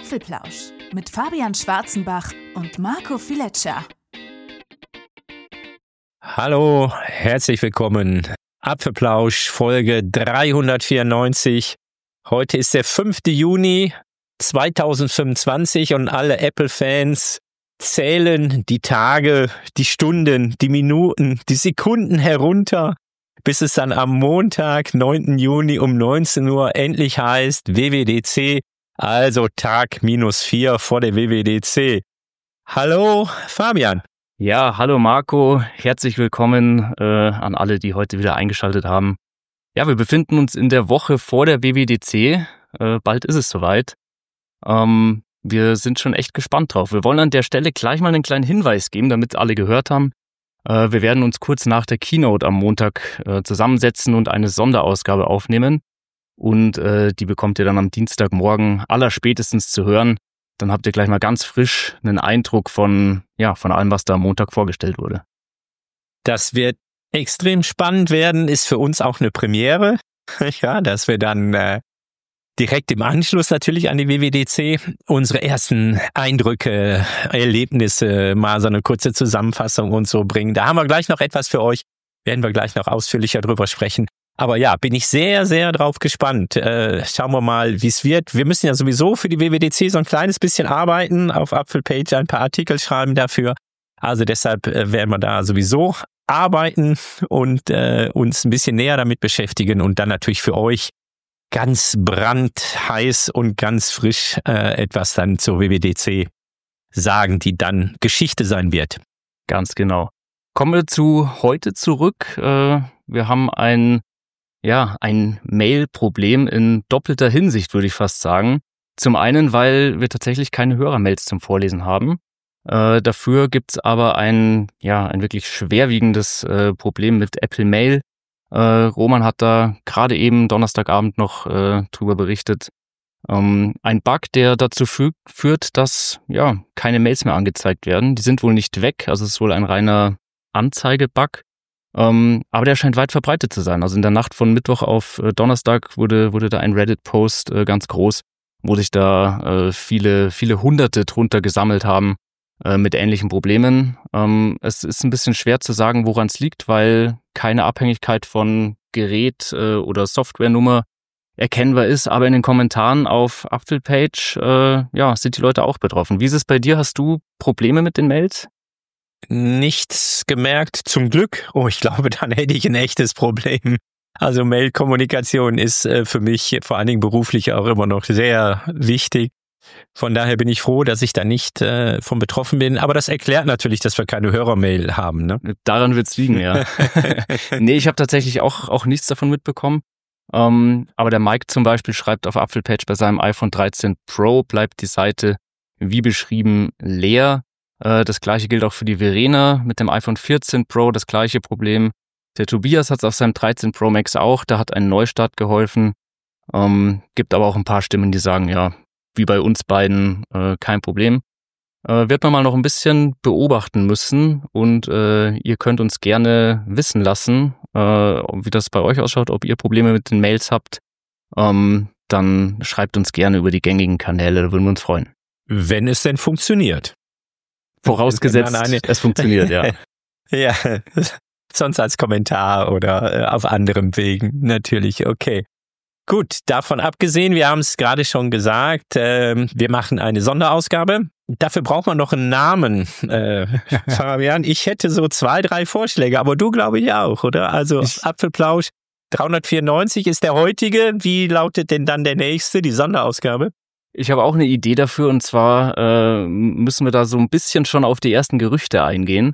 Apfelplausch mit Fabian Schwarzenbach und Marco Fileccia. Hallo, herzlich willkommen. Apfelplausch, Folge 394. Heute ist der 5. Juni 2025 und alle Apple-Fans zählen die Tage, die Stunden, die Minuten, die Sekunden herunter, bis es dann am Montag, 9. Juni um 19 Uhr endlich heißt WWDC, also Tag -4 vor der WWDC. Hallo Fabian. Ja, hallo Marco, herzlich willkommen an alle, die heute wieder eingeschaltet haben. Ja, wir befinden uns in der Woche vor der WWDC, bald ist es soweit. Wir sind schon echt gespannt drauf. Wir wollen an der Stelle gleich mal einen kleinen Hinweis geben, damit alle gehört haben. Wir werden uns kurz nach der Keynote am Montag zusammensetzen und eine Sonderausgabe aufnehmen. Und die bekommt ihr dann am Dienstagmorgen allerspätestens zu hören. Dann habt ihr gleich mal ganz frisch einen Eindruck von allem, was da am Montag vorgestellt wurde. Das wird extrem spannend werden, ist für uns auch eine Premiere. Ja, dass wir dann direkt im Anschluss natürlich an die WWDC unsere ersten Eindrücke, Erlebnisse, mal so eine kurze Zusammenfassung und so bringen. Da haben wir gleich noch etwas für euch, werden wir gleich noch ausführlicher drüber sprechen. Aber ja, bin ich sehr, sehr drauf gespannt. Schauen wir mal, wie es wird. Wir müssen ja sowieso für die WWDC so ein kleines bisschen arbeiten, auf Apfelpage ein paar Artikel schreiben dafür. Also deshalb werden wir da sowieso arbeiten und uns ein bisschen näher damit beschäftigen und dann natürlich für euch ganz brandheiß und ganz frisch etwas dann zur WWDC sagen, die dann Geschichte sein wird. Ganz genau. Kommen wir zu heute zurück. Wir haben ein Mail-Problem in doppelter Hinsicht, würde ich fast sagen. Zum einen, weil wir tatsächlich keine Hörermails zum Vorlesen haben. Dafür gibt's aber ein wirklich schwerwiegendes Problem mit Apple Mail. Roman hat da gerade eben Donnerstagabend noch drüber berichtet. Ein Bug, der dazu führt, dass keine Mails mehr angezeigt werden. Die sind wohl nicht weg, also es ist wohl ein reiner Anzeigebug. Aber der scheint weit verbreitet zu sein. Also in der Nacht von Mittwoch auf Donnerstag wurde da ein Reddit-Post ganz groß, wo sich da viele Hunderte drunter gesammelt haben mit ähnlichen Problemen. Es ist ein bisschen schwer zu sagen, woran es liegt, weil keine Abhängigkeit von Gerät oder Softwarenummer erkennbar ist. Aber in den Kommentaren auf Apfelpage sind die Leute auch betroffen. Wie ist es bei dir? Hast du Probleme mit den Mails? Nichts gemerkt, zum Glück. Oh, ich glaube, dann hätte ich ein echtes Problem. Also Mail-Kommunikation ist für mich vor allen Dingen beruflich auch immer noch sehr wichtig. Von daher bin ich froh, dass ich da nicht von betroffen bin. Aber das erklärt natürlich, dass wir keine Hörermail haben, ne? Daran wird's liegen, ja. Nee, ich habe tatsächlich auch nichts davon mitbekommen. Aber der Mike zum Beispiel schreibt auf Apfelpage, bei seinem iPhone 13 Pro bleibt die Seite wie beschrieben leer. Das gleiche gilt auch für die Verena mit dem iPhone 14 Pro, das gleiche Problem. Der Tobias hat es auf seinem 13 Pro Max auch, da hat ein Neustart geholfen. Gibt aber auch ein paar Stimmen, die sagen, ja, wie bei uns beiden, kein Problem. Wird man mal noch ein bisschen beobachten müssen und ihr könnt uns gerne wissen lassen, wie das bei euch ausschaut, ob ihr Probleme mit den Mails habt. Dann schreibt uns gerne über die gängigen Kanäle, da würden wir uns freuen. Wenn es denn funktioniert. Vorausgesetzt, es funktioniert, ja. Ja, sonst als Kommentar oder auf anderem Wegen, natürlich, okay. Gut, davon abgesehen, wir haben es gerade schon gesagt, wir machen eine Sonderausgabe. Dafür braucht man noch einen Namen, Fabian. Ich hätte so 2, 3 Vorschläge, aber du glaube ich auch, oder? Also Apfelplausch 394 ist der heutige. Wie lautet denn dann der nächste, die Sonderausgabe? Ich habe auch eine Idee dafür, und zwar müssen wir da so ein bisschen schon auf die ersten Gerüchte eingehen.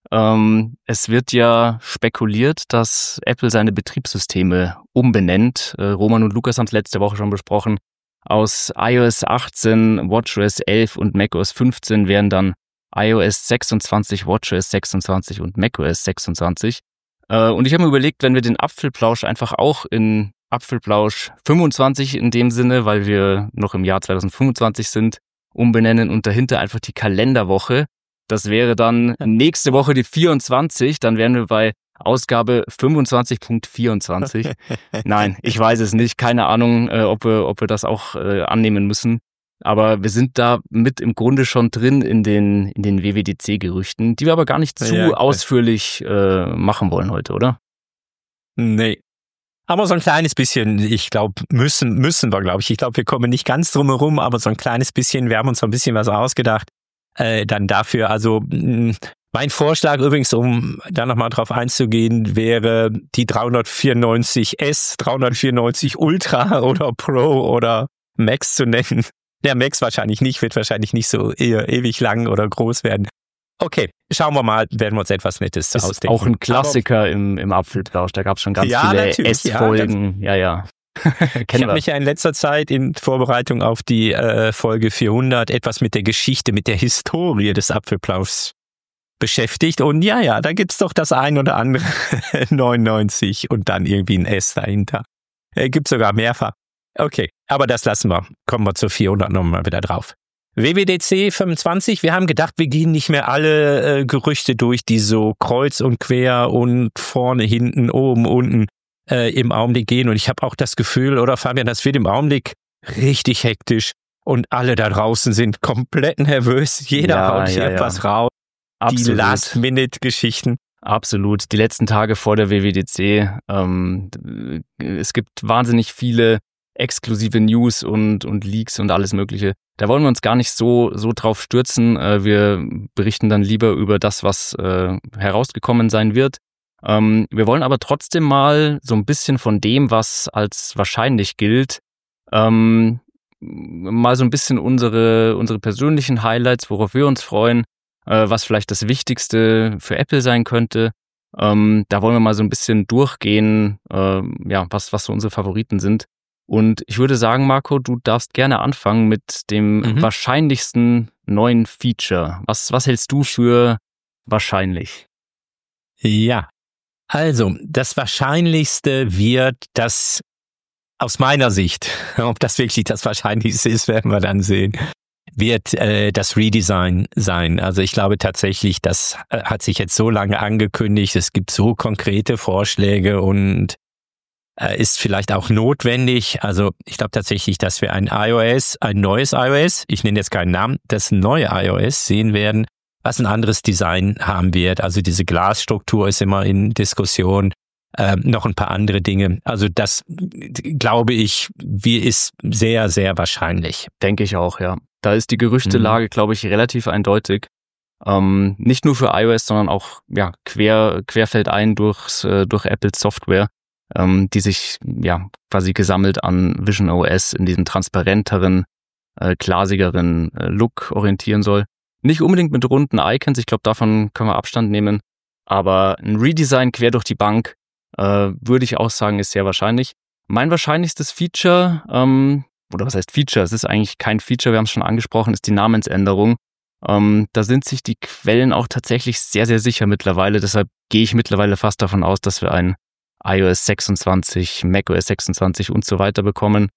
Es wird ja spekuliert, dass Apple seine Betriebssysteme umbenennt. Roman und Lukas haben es letzte Woche schon besprochen. Aus iOS 18, WatchOS 11 und macOS 15 werden dann iOS 26, WatchOS 26 und macOS 26. Und ich habe mir überlegt, wenn wir den Apfelplausch einfach auch in Apfelplausch 25 in dem Sinne, weil wir noch im Jahr 2025 sind, umbenennen und dahinter einfach die Kalenderwoche. Das wäre dann nächste Woche die 24, dann wären wir bei Ausgabe 25.24. Nein, ich weiß es nicht. Keine Ahnung, ob wir das auch annehmen müssen. Aber wir sind da mit im Grunde schon drin in den WWDC-Gerüchten, die wir aber gar nicht zu ausführlich machen wollen heute, oder? Nee. Aber so ein kleines bisschen, ich glaube, müssen wir, glaube ich. Ich glaube, wir kommen nicht ganz drum herum, aber so ein kleines bisschen, wir haben uns so ein bisschen was ausgedacht. Dann dafür, also mein Vorschlag übrigens, um da nochmal drauf einzugehen, wäre die 394S, 394 Ultra oder Pro oder Max zu nennen. Der Max wahrscheinlich nicht, wird wahrscheinlich nicht so ewig lang oder groß werden. Okay, schauen wir mal, werden wir uns etwas Nettes ist ausdenken. Auch ein Klassiker im Apfelplausch, da gab es schon ganz viele S-Folgen. Ja. Ich habe mich ja in letzter Zeit in Vorbereitung auf die Folge 400 etwas mit der Geschichte, mit der Historie des Apfelplauschs beschäftigt. Und ja, da gibt's doch das ein oder andere 99 und dann irgendwie ein S dahinter. Gibt's sogar mehrfach. Okay, aber das lassen wir. Kommen wir zur 400 nochmal wieder drauf. WWDC 25, wir haben gedacht, wir gehen nicht mehr alle Gerüchte durch, die so kreuz und quer und vorne, hinten, oben, unten im Augenblick gehen. Und ich habe auch das Gefühl, oder Fabian, das wird im Augenblick richtig hektisch und alle da draußen sind komplett nervös. Jeder haut hier etwas raus. Absolut. Die Last-Minute-Geschichten. Absolut. Die letzten Tage vor der WWDC. Es gibt wahnsinnig viele exklusive News und Leaks und alles Mögliche. Da wollen wir uns gar nicht so drauf stürzen. Wir berichten dann lieber über das, was herausgekommen sein wird. Wir wollen aber trotzdem mal so ein bisschen von dem, was als wahrscheinlich gilt, mal so ein bisschen unsere persönlichen Highlights, worauf wir uns freuen, was vielleicht das Wichtigste für Apple sein könnte. Da wollen wir mal so ein bisschen durchgehen, was so unsere Favoriten sind. Und ich würde sagen, Marco, du darfst gerne anfangen mit dem wahrscheinlichsten neuen Feature. Was hältst du für wahrscheinlich? Ja, also das Wahrscheinlichste wird das, aus meiner Sicht, ob das wirklich das Wahrscheinlichste ist, werden wir dann sehen, wird das Redesign sein. Also ich glaube tatsächlich, das hat sich jetzt so lange angekündigt, es gibt so konkrete Vorschläge und ist vielleicht auch notwendig. Also ich glaube tatsächlich, dass wir ein neues iOS, ich nenne jetzt keinen Namen, das neue iOS sehen werden, was ein anderes Design haben wird. Also diese Glasstruktur ist immer in Diskussion, noch ein paar andere Dinge. Also das, glaube ich, ist sehr, sehr wahrscheinlich. Denke ich auch, ja. Da ist die Gerüchtelage, glaube ich, relativ eindeutig. Nicht nur für iOS, sondern auch querfeldein durch Apples Software, die sich quasi gesammelt an Vision OS in diesem transparenteren, glasigeren Look orientieren soll. Nicht unbedingt mit runden Icons, ich glaube, davon können wir Abstand nehmen, aber ein Redesign quer durch die Bank, würde ich auch sagen, ist sehr wahrscheinlich. Mein wahrscheinlichstes Feature, oder was heißt Feature, es ist eigentlich kein Feature, wir haben es schon angesprochen, ist die Namensänderung. Da sind sich die Quellen auch tatsächlich sehr, sehr sicher mittlerweile, deshalb gehe ich mittlerweile fast davon aus, dass wir ein iOS 26, macOS 26 und so weiter bekommen,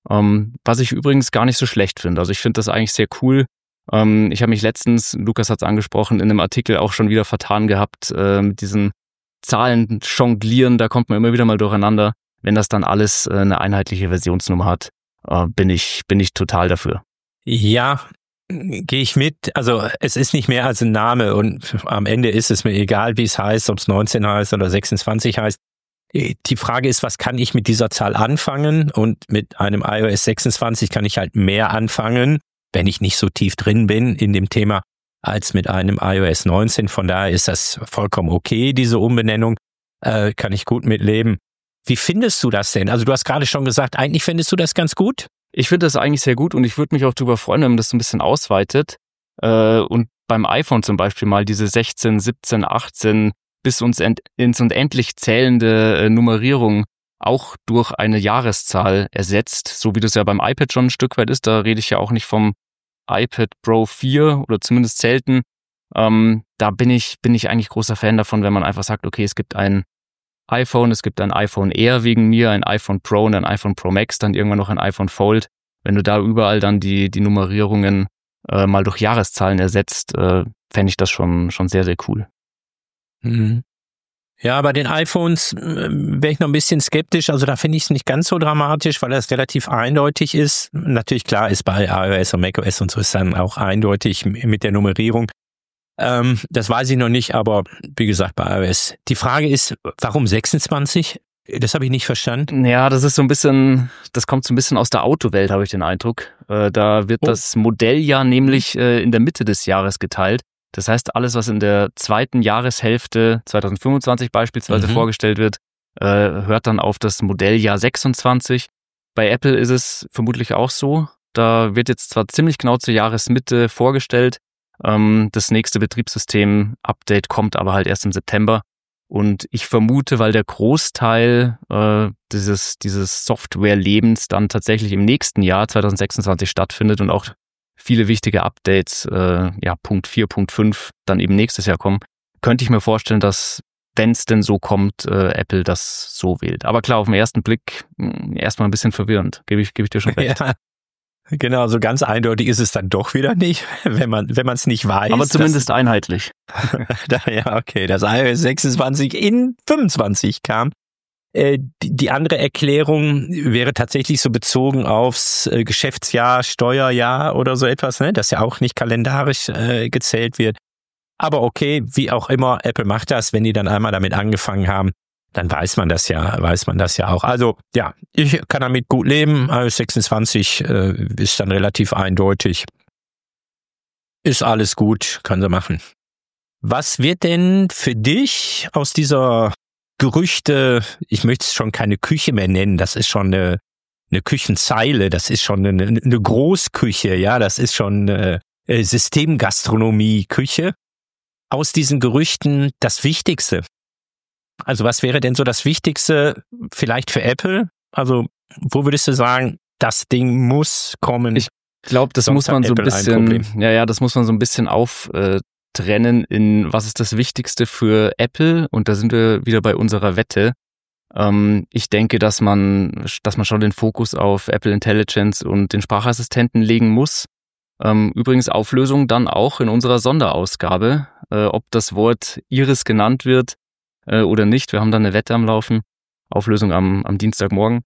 was ich übrigens gar nicht so schlecht finde. Also ich finde das eigentlich sehr cool. Ich habe mich letztens, Lukas hat es angesprochen, in einem Artikel auch schon wieder vertan gehabt, mit diesen Zahlen jonglieren, da kommt man immer wieder mal durcheinander. Wenn das dann alles eine einheitliche Versionsnummer hat, bin ich total dafür. Ja, gehe ich mit. Also es ist nicht mehr als ein Name und am Ende ist es mir egal, wie es heißt, ob es 19 heißt oder 26 heißt. Die Frage ist, was kann ich mit dieser Zahl anfangen? Und mit einem iOS 26 kann ich halt mehr anfangen, wenn ich nicht so tief drin bin in dem Thema, als mit einem iOS 19. Von daher ist das vollkommen okay, diese Umbenennung. Kann ich gut mitleben. Wie findest du das denn? Also du hast gerade schon gesagt, eigentlich findest du das ganz gut? Ich finde das eigentlich sehr gut und ich würde mich auch darüber freuen, wenn man das so ein bisschen ausweitet. Und beim iPhone zum Beispiel mal diese 16, 17, 18 bis ins Unendlich zählende Nummerierung auch durch eine Jahreszahl ersetzt, so wie das ja beim iPad schon ein Stück weit ist. Da rede ich ja auch nicht vom iPad Pro 4 oder zumindest selten. Da bin ich eigentlich großer Fan davon, wenn man einfach sagt, okay, es gibt ein iPhone, es gibt ein iPhone Air wegen mir, ein iPhone Pro und ein iPhone Pro Max, dann irgendwann noch ein iPhone Fold. Wenn du da überall dann die Nummerierungen mal durch Jahreszahlen ersetzt, fände ich das schon sehr, sehr cool. Mhm. Ja, bei den iPhones wäre ich noch ein bisschen skeptisch. Also da finde ich es nicht ganz so dramatisch, weil das relativ eindeutig ist. Natürlich, klar, ist bei iOS und macOS und so ist dann auch eindeutig mit der Nummerierung. Das weiß ich noch nicht, aber wie gesagt, bei iOS. Die Frage ist, warum 26? Das habe ich nicht verstanden. Ja, das kommt so ein bisschen aus der Autowelt, habe ich den Eindruck. Da wird das Modelljahr nämlich in der Mitte des Jahres geteilt. Das heißt, alles, was in der zweiten Jahreshälfte 2025 beispielsweise vorgestellt wird, hört dann auf das Modelljahr 26. Bei Apple ist es vermutlich auch so. Da wird jetzt zwar ziemlich genau zur Jahresmitte vorgestellt, das nächste Betriebssystem-Update kommt aber halt erst im September. Und ich vermute, weil der Großteil dieses Software-Lebens dann tatsächlich im nächsten Jahr 2026 stattfindet und auch viele wichtige Updates, Punkt 4, Punkt 5, dann eben nächstes Jahr kommen, könnte ich mir vorstellen, dass, wenn es denn so kommt, Apple das so wählt. Aber klar, auf den ersten Blick erstmal ein bisschen verwirrend, gebe ich dir schon recht. Ja, genau, so ganz eindeutig ist es dann doch wieder nicht, wenn man es nicht weiß. Aber zumindest einheitlich. Ja, okay, dass iOS 26 in 25 kam. Die andere Erklärung wäre tatsächlich so bezogen aufs Geschäftsjahr, Steuerjahr oder so etwas, ne, das ja auch nicht kalendarisch gezählt wird. Aber okay, wie auch immer, Apple macht das, wenn die dann einmal damit angefangen haben, dann weiß man das ja auch. Also ja, ich kann damit gut leben. iOS 26 ist dann relativ eindeutig. Ist alles gut, kann sie machen. Was wird denn für dich aus dieser Gerüchte, ich möchte es schon keine Küche mehr nennen, das ist schon eine Küchenzeile, das ist schon eine Großküche, ja, das ist schon Systemgastronomie-Küche. Aus diesen Gerüchten das Wichtigste. Also was wäre denn so das Wichtigste vielleicht für Apple? Also wo würdest du sagen, das Ding muss kommen? Ich glaube, das muss man so ein bisschen, das muss man so ein bisschen trennen in, was ist das Wichtigste für Apple? Und da sind wir wieder bei unserer Wette. Ich denke, dass man schon den Fokus auf Apple Intelligence und den Sprachassistenten legen muss. Übrigens Auflösung dann auch in unserer Sonderausgabe, ob das Wort Iris genannt wird oder nicht. Wir haben da eine Wette am Laufen. Auflösung am Dienstagmorgen.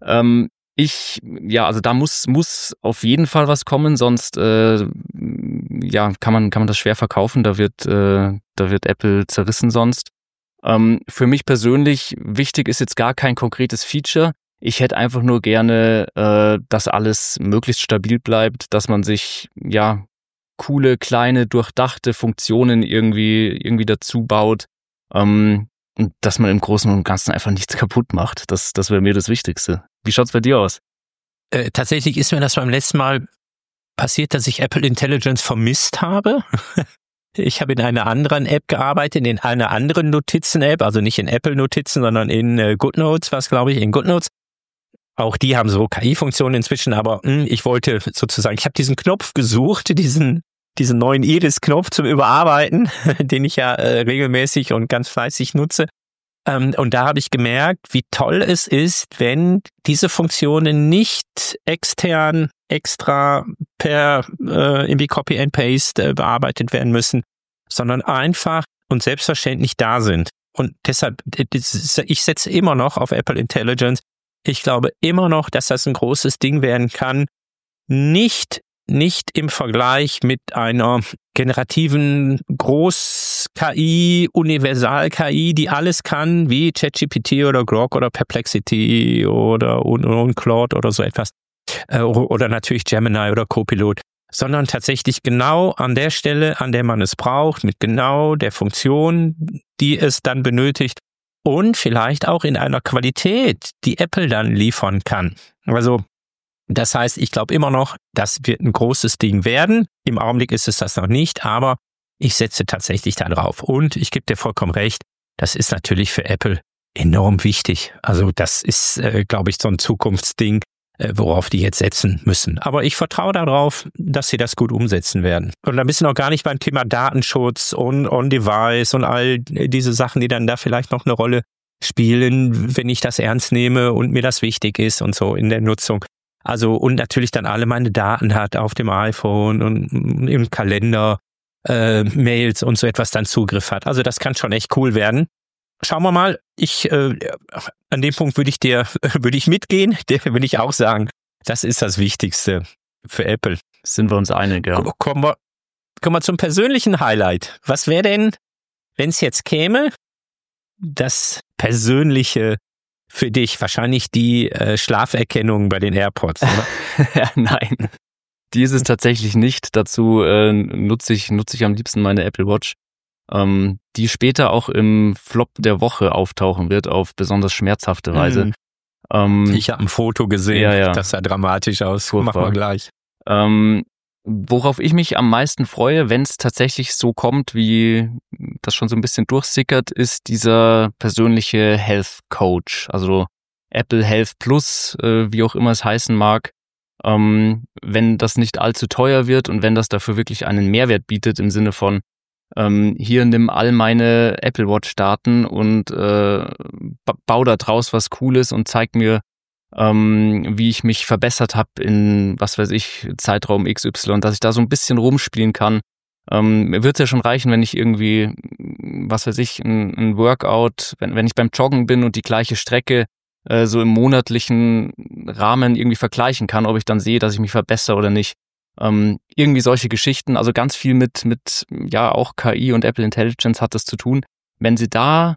Also da muss auf jeden Fall was kommen, sonst kann man das schwer verkaufen. Da wird Apple zerrissen sonst. Für mich persönlich wichtig ist jetzt gar kein konkretes Feature. Ich hätte einfach nur gerne, dass alles möglichst stabil bleibt, dass man sich coole, kleine, durchdachte Funktionen irgendwie dazu baut. Und dass man im Großen und Ganzen einfach nichts kaputt macht. Das wäre mir das Wichtigste. Wie schaut's bei dir aus? Tatsächlich ist mir das beim letzten Mal passiert, dass ich Apple Intelligence vermisst habe. Ich habe in einer anderen App gearbeitet, in einer anderen Notizen-App, also nicht in Apple-Notizen, sondern in GoodNotes, in GoodNotes. Auch die haben so KI-Funktionen inzwischen, aber ich wollte sozusagen, ich habe diesen Knopf gesucht, diesen neuen Iris-Knopf zum Überarbeiten, den ich ja regelmäßig und ganz fleißig nutze. Und da habe ich gemerkt, wie toll es ist, wenn diese Funktionen nicht extern, extra per irgendwie Copy and Paste bearbeitet werden müssen, sondern einfach und selbstverständlich da sind. Und deshalb, ich setze immer noch auf Apple Intelligence. Ich glaube immer noch, dass das ein großes Ding werden kann. Nicht im Vergleich mit einer generativen Groß-KI, Universal-KI, die alles kann, wie ChatGPT oder Grok oder Perplexity oder Claude oder so etwas. Oder natürlich Gemini oder Copilot. Sondern tatsächlich genau an der Stelle, an der man es braucht, mit genau der Funktion, die es dann benötigt. Und vielleicht auch in einer Qualität, die Apple dann liefern kann. Also das heißt, ich glaube immer noch, das wird ein großes Ding werden. Im Augenblick ist es das noch nicht, aber ich setze tatsächlich da drauf. Und ich gebe dir vollkommen recht, das ist natürlich für Apple enorm wichtig. Also das ist, glaube ich, so ein Zukunftsding, worauf die jetzt setzen müssen. Aber ich vertraue darauf, dass sie das gut umsetzen werden. Und da bist du noch gar nicht beim Thema Datenschutz und On-Device und all diese Sachen, die dann da vielleicht noch eine Rolle spielen, wenn ich das ernst nehme und mir das wichtig ist und so in der Nutzung. Also und natürlich dann alle meine Daten hat auf dem iPhone und im Kalender, Mails und so etwas dann Zugriff hat. Also das kann schon echt cool werden. schauen wir mal. An dem Punkt würde ich mitgehen. Der würde ich auch sagen, das ist das Wichtigste für Apple. Sind wir uns einig, ja. Kommen wir zum persönlichen Highlight. Was wäre denn, wenn es jetzt käme, das Persönliche für dich? Wahrscheinlich die Schlaferkennung bei den AirPods, oder? Nein, die ist es tatsächlich nicht. Dazu nutze ich am liebsten meine Apple Watch, die später auch im Flop der Woche auftauchen wird, auf besonders schmerzhafte Weise. Ich habe ein Foto gesehen, ja. das sah dramatisch aus. Furchtbar. Machen wir gleich. Worauf ich mich am meisten freue, wenn es tatsächlich so kommt, wie das schon so ein bisschen durchsickert, ist dieser persönliche Health Coach, also Apple Health Plus, wie auch immer es heißen mag. Wenn das nicht allzu teuer wird und wenn das dafür wirklich einen Mehrwert bietet im Sinne von hier nimm all meine Apple Watch Daten und bau da draus was Cooles und zeig mir, wie ich mich verbessert habe in, was weiß ich, Zeitraum XY, dass ich da so ein bisschen rumspielen kann. Mir wird es ja schon reichen, wenn ich irgendwie, was weiß ich, ein Workout, wenn ich beim Joggen bin und die gleiche Strecke so im monatlichen Rahmen irgendwie vergleichen kann, ob ich dann sehe, dass ich mich verbessere oder nicht. Irgendwie solche Geschichten, also ganz viel mit ja auch KI und Apple Intelligence hat das zu tun. Wenn sie da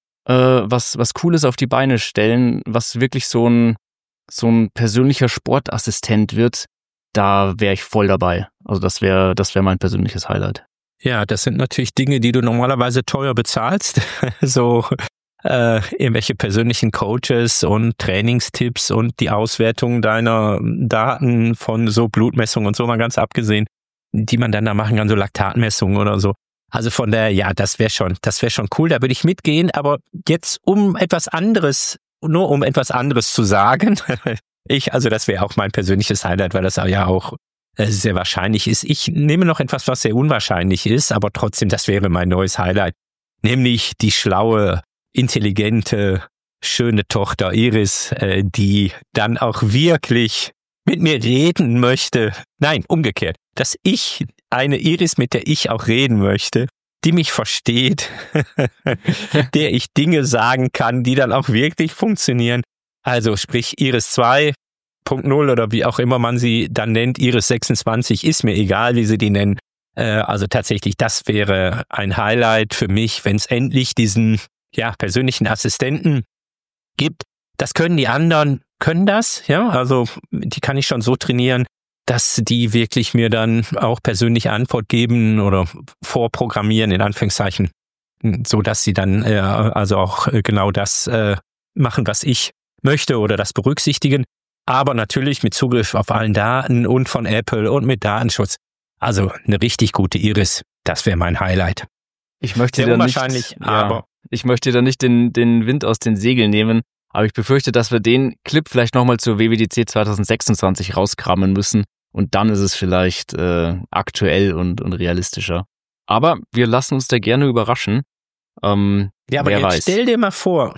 was Cooles auf die Beine stellen, was wirklich so ein persönlicher Sportassistent wird, da wäre ich voll dabei. Also das wäre mein persönliches Highlight. Ja, das sind natürlich Dinge, die du normalerweise teuer bezahlst. So irgendwelche persönlichen Coaches und Trainingstipps und die Auswertung deiner Daten von so Blutmessungen und so, mal ganz abgesehen, die man dann da machen kann, so Laktatmessungen oder so. Also von daher, ja, das wäre schon cool, da würde ich mitgehen, aber jetzt um etwas anderes zu sagen, das wäre auch mein persönliches Highlight, weil das ja auch sehr wahrscheinlich ist. Ich nehme noch etwas, was sehr unwahrscheinlich ist, aber trotzdem, das wäre mein neues Highlight, nämlich die schlaue, intelligente, schöne Tochter Iris, die dann auch wirklich mit mir reden möchte. Nein, umgekehrt, dass ich eine Iris, mit der ich auch reden möchte, die mich versteht, der ich Dinge sagen kann, die dann auch wirklich funktionieren. Also sprich Iris 2.0 oder wie auch immer man sie dann nennt, Iris 26, ist mir egal, wie sie die nennen. Also tatsächlich, das wäre ein Highlight für mich, wenn es endlich diesen persönlichen Assistenten gibt. Das können die anderen, also die kann ich schon so trainieren, dass die wirklich mir dann auch persönliche Antwort geben oder vorprogrammieren, in Anführungszeichen, so dass sie dann also auch genau das machen, was ich möchte oder das berücksichtigen, aber natürlich mit Zugriff auf allen Daten und von Apple und mit Datenschutz. Also eine richtig gute Iris, das wäre mein Highlight. Ich möchte sehr unwahrscheinlich, aber ich möchte da nicht den Wind aus den Segeln nehmen, aber ich befürchte, dass wir den Clip vielleicht nochmal zur WWDC 2026 rauskramen müssen und dann ist es vielleicht aktuell und realistischer. Aber wir lassen uns da gerne überraschen. Aber jetzt stell dir mal vor,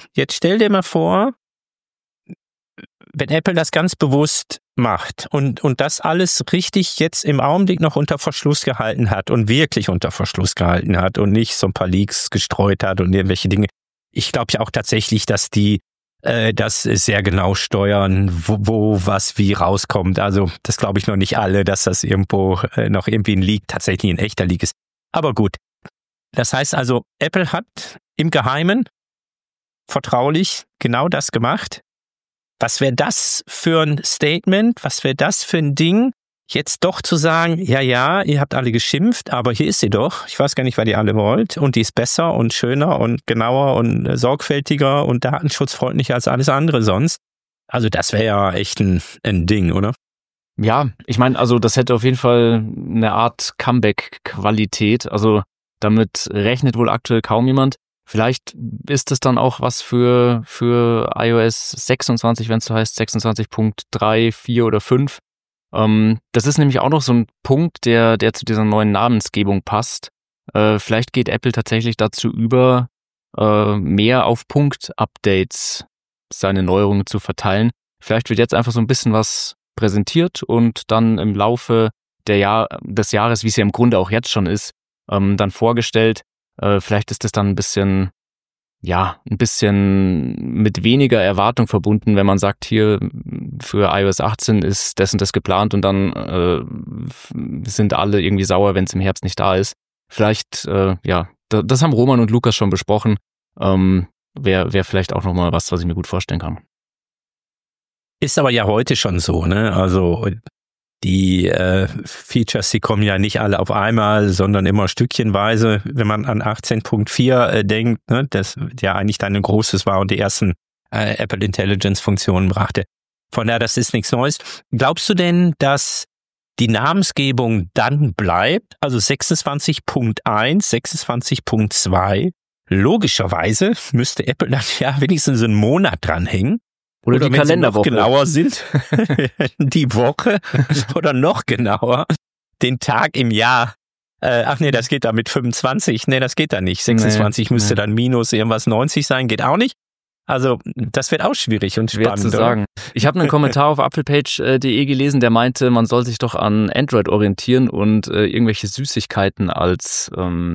wenn Apple das ganz bewusst macht und das alles richtig jetzt im Augenblick noch unter Verschluss gehalten hat und wirklich unter Verschluss gehalten hat und nicht so ein paar Leaks gestreut hat und irgendwelche Dinge. Ich glaube ja auch tatsächlich, dass die das sehr genau steuern, wo was wie rauskommt. Also das glaube ich noch nicht alle, dass das irgendwo noch irgendwie ein Leak tatsächlich ein echter Leak ist. Aber gut. Das heißt also, Apple hat im Geheimen vertraulich genau das gemacht. Was wäre das für ein Statement? Was wäre das für ein Ding? Jetzt doch zu sagen, ja, ihr habt alle geschimpft, aber hier ist sie doch. Ich weiß gar nicht, was ihr alle wollt. Und die ist besser und schöner und genauer und sorgfältiger und datenschutzfreundlicher als alles andere sonst. Also das wäre ja echt ein Ding, oder? Ja, ich meine, also das hätte auf jeden Fall eine Art Comeback-Qualität. Also damit rechnet wohl aktuell kaum jemand. Vielleicht ist es dann auch was für iOS 26, wenn es so heißt, 26.3, 4 oder 5. Das ist nämlich auch noch so ein Punkt, der zu dieser neuen Namensgebung passt. Vielleicht geht Apple tatsächlich dazu über, mehr auf Punkt-Updates seine Neuerungen zu verteilen. Vielleicht wird jetzt einfach so ein bisschen was präsentiert und dann im Laufe des Jahres, wie es ja im Grunde auch jetzt schon ist, dann vorgestellt. Vielleicht ist das dann ein bisschen ein bisschen mit weniger Erwartung verbunden, wenn man sagt, hier für iOS 18 ist das und das geplant und dann sind alle irgendwie sauer, wenn es im Herbst nicht da ist. Vielleicht, das haben Roman und Lukas schon besprochen. Wäre vielleicht auch nochmal was ich mir gut vorstellen kann. Ist aber ja heute schon so, ne? Also die Features, die kommen ja nicht alle auf einmal, sondern immer stückchenweise. Wenn man an 18.4 denkt, ne, das ja eigentlich dann ein großes war und die ersten Apple Intelligence-Funktionen brachte. Von daher, das ist nichts Neues. Glaubst du denn, dass die Namensgebung dann bleibt? Also 26.1, 26.2. Logischerweise müsste Apple dann ja wenigstens einen Monat dranhängen. Oder die Kalenderwoche. Genauer sind, die Woche oder noch genauer, den Tag im Jahr. Das geht da mit 25. Nee, das geht da nicht. 26 müsste dann minus irgendwas 90 sein, geht auch nicht. Also das wird auch schwierig und spannend. Schwer zu sagen. Ich habe einen Kommentar auf apfelpage.de gelesen, der meinte, man soll sich doch an Android orientieren und irgendwelche Süßigkeiten als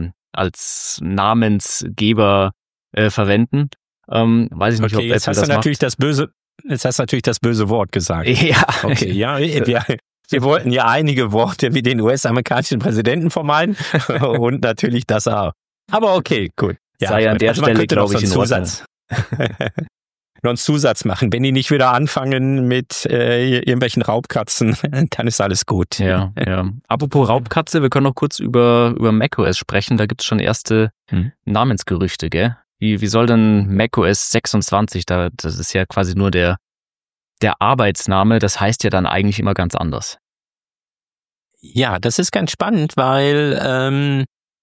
Namensgeber verwenden. Weiß ich nicht, ob Apple das macht. Jetzt hast du natürlich das böse Wort gesagt. Ja. Okay, ja. Wir wollten ja einige Worte wie den US-amerikanischen Präsidenten vermeiden und natürlich das auch. Aber okay, gut. Ja, sei an der Stelle, glaube ich, in Ordnung. Noch einen Zusatz machen. Wenn die nicht wieder anfangen mit irgendwelchen Raubkatzen, dann ist alles gut. Ja. Apropos Raubkatze, wir können noch kurz über macOS sprechen. Da gibt es schon erste Namensgerüchte, gell? Wie soll denn macOS 26, das ist ja quasi nur der Arbeitsname, das heißt ja dann eigentlich immer ganz anders. Ja, das ist ganz spannend, weil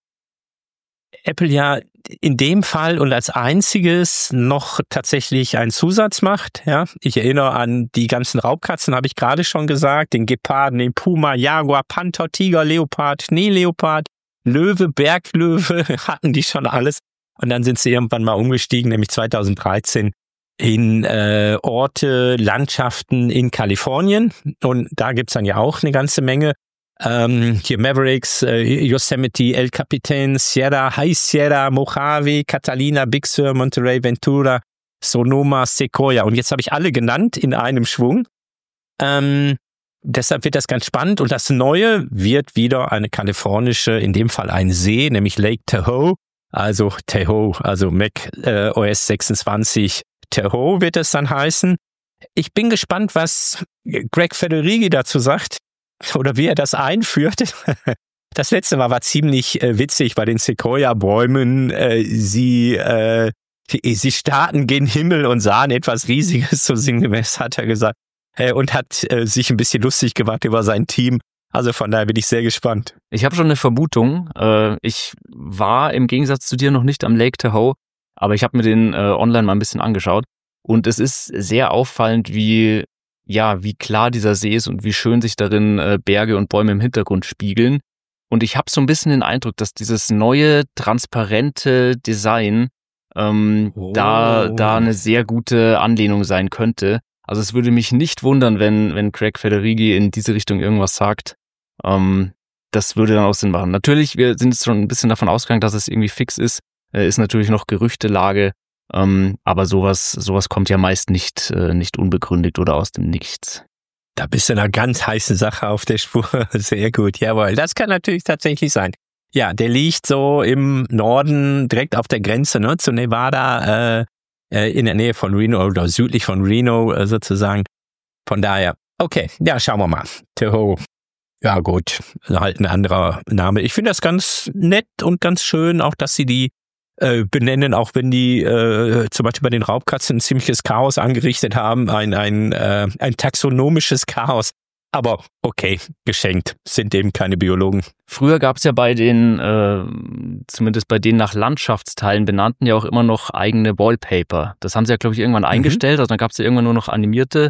Apple ja in dem Fall und als einziges noch tatsächlich einen Zusatz macht. Ja, ich erinnere an die ganzen Raubkatzen, habe ich gerade schon gesagt, den Geparden, den Puma, Jaguar, Panther, Tiger, Leopard, Schneeleopard, Löwe, Berglöwe, hatten die schon alles. Und dann sind sie irgendwann mal umgestiegen, nämlich 2013 in Orte, Landschaften in Kalifornien. Und da gibt's dann ja auch eine ganze Menge. Hier Mavericks, Yosemite, El Capitan, Sierra, High Sierra, Mojave, Catalina, Big Sur, Monterey, Ventura, Sonoma, Sequoia. Und jetzt habe ich alle genannt in einem Schwung. Deshalb wird das ganz spannend. Und das Neue wird wieder eine kalifornische, in dem Fall ein See, nämlich Lake Tahoe. Also Tahoe, also Mac OS 26 Tahoe wird es dann heißen. Ich bin gespannt, was Greg Federighi dazu sagt oder wie er das einführt. Das letzte Mal war ziemlich witzig bei den Sequoia-Bäumen. Sie starrten gen Himmel und sahen etwas Riesiges, so sinngemäß hat er gesagt, und hat sich ein bisschen lustig gemacht über sein Team. Also von daher bin ich sehr gespannt. Ich habe schon eine Vermutung. Ich war im Gegensatz zu dir noch nicht am Lake Tahoe, aber ich habe mir den online mal ein bisschen angeschaut. Und es ist sehr auffallend, wie klar dieser See ist und wie schön sich darin Berge und Bäume im Hintergrund spiegeln. Und ich habe so ein bisschen den Eindruck, dass dieses neue, transparente Design da eine sehr gute Anlehnung sein könnte. Also es würde mich nicht wundern, wenn Greg Federighi in diese Richtung irgendwas sagt. Das würde dann auch Sinn machen. Natürlich, wir sind jetzt schon ein bisschen davon ausgegangen, dass es irgendwie fix ist. Ist natürlich noch Gerüchtelage. Aber sowas kommt ja meist nicht unbegründet oder aus dem Nichts. Da bist du einer ganz heißen Sache auf der Spur. Sehr gut, jawohl. Das kann natürlich tatsächlich sein. Ja, der liegt so im Norden, direkt auf der Grenze, ne, zu Nevada, in der Nähe von Reno oder südlich von Reno sozusagen. Von daher, okay, ja, schauen wir mal. Tahoe. Ja gut, halt ein anderer Name. Ich finde das ganz nett und ganz schön, auch dass sie die benennen, auch wenn die zum Beispiel bei den Raubkatzen ein ziemliches Chaos angerichtet haben, ein taxonomisches Chaos. Aber okay, geschenkt, sind eben keine Biologen. Früher gab es ja bei den, zumindest bei den nach Landschaftsteilen benannten, ja auch immer noch eigene Wallpaper. Das haben sie ja, glaube ich, irgendwann eingestellt. Also dann gab es ja irgendwann nur noch animierte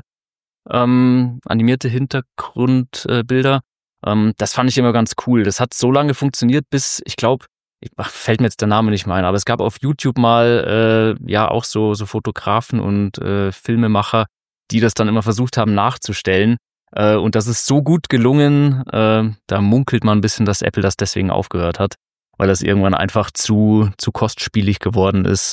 Hintergrundbilder. Das fand ich immer ganz cool. Das hat so lange funktioniert, bis, ich glaube, fällt mir jetzt der Name nicht mehr ein, aber es gab auf YouTube mal auch so Fotografen und Filmemacher, die das dann immer versucht haben nachzustellen. Und das ist so gut gelungen, da munkelt man ein bisschen, dass Apple das deswegen aufgehört hat, weil das irgendwann einfach zu kostspielig geworden ist.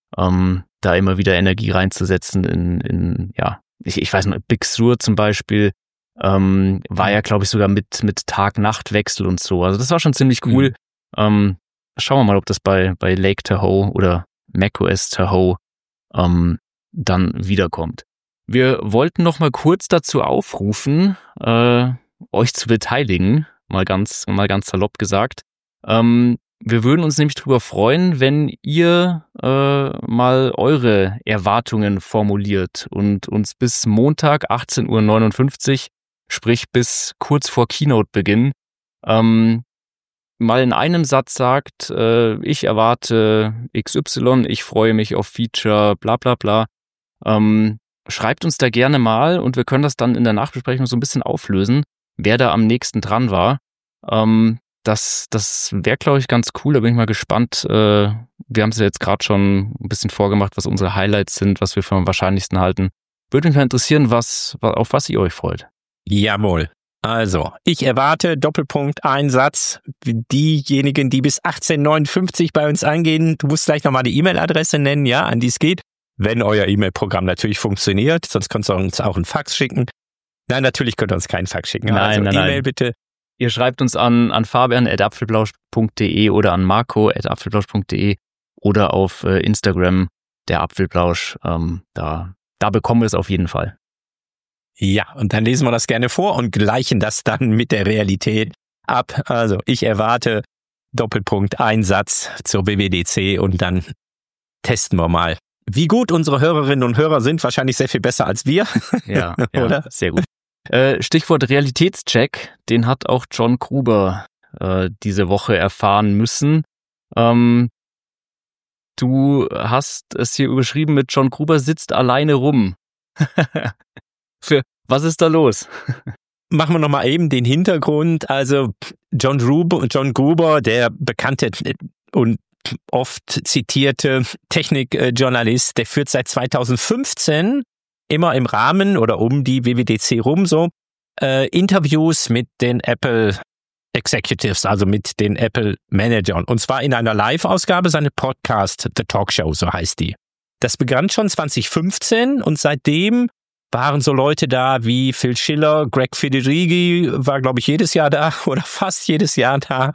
da immer wieder Energie reinzusetzen in ich weiß nicht, Big Sur zum Beispiel, war ja, glaube ich, sogar mit Tag-Nacht-Wechsel und so. Also das war schon ziemlich cool. Schauen wir mal, ob das bei Lake Tahoe oder macOS Tahoe dann wiederkommt. Wir wollten noch mal kurz dazu aufrufen, euch zu beteiligen, mal ganz salopp gesagt. Wir würden uns nämlich darüber freuen, wenn ihr mal eure Erwartungen formuliert und uns bis Montag 18:59 Uhr, sprich bis kurz vor Keynote-Beginn, mal in einem Satz sagt, ich erwarte XY, ich freue mich auf Feature, bla bla bla. Schreibt uns da gerne mal und wir können das dann in der Nachbesprechung so ein bisschen auflösen, wer da am nächsten dran war. Das wäre, glaube ich, ganz cool. Da bin ich mal gespannt. Wir haben es ja jetzt gerade schon ein bisschen vorgemacht, was unsere Highlights sind, was wir für am wahrscheinlichsten halten. Würde mich mal interessieren, auf was ihr euch freut. Jawohl. Also, ich erwarte, ein Satz, diejenigen, die bis 18:59 bei uns eingehen, du musst gleich nochmal die E-Mail-Adresse nennen, ja, an die es geht, wenn euer E-Mail-Programm natürlich funktioniert, sonst könnt ihr uns auch einen Fax schicken. Nein, natürlich könnt ihr uns keinen Fax schicken. Nein. E-Mail bitte. Ihr schreibt uns an fabian@apfelplausch.de oder an marco@apfelplausch.de oder auf Instagram, der Apfelplausch. Da bekommen wir es auf jeden Fall. Ja, und dann lesen wir das gerne vor und gleichen das dann mit der Realität ab. Also, ich erwarte, ein Satz zur WWDC und dann testen wir mal. Wie gut unsere Hörerinnen und Hörer sind, wahrscheinlich sehr viel besser als wir. Ja, oder? Sehr gut. Stichwort Realitätscheck, den hat auch John Gruber diese Woche erfahren müssen. Du hast es hier überschrieben mit John Gruber sitzt alleine rum. Was ist da los? Machen wir nochmal eben den Hintergrund. Also John Gruber, der bekannte und oft zitierte Technikjournalist, der führt seit 2015 immer im Rahmen oder um die WWDC rum so Interviews mit den Apple Executives, also mit den Apple Managern. Und zwar in einer Live-Ausgabe, seine Podcast, The Talk Show, so heißt die. Das begann schon 2015 und seitdem waren so Leute da wie Phil Schiller, Greg Federighi war, glaube ich, jedes Jahr da oder fast jedes Jahr da.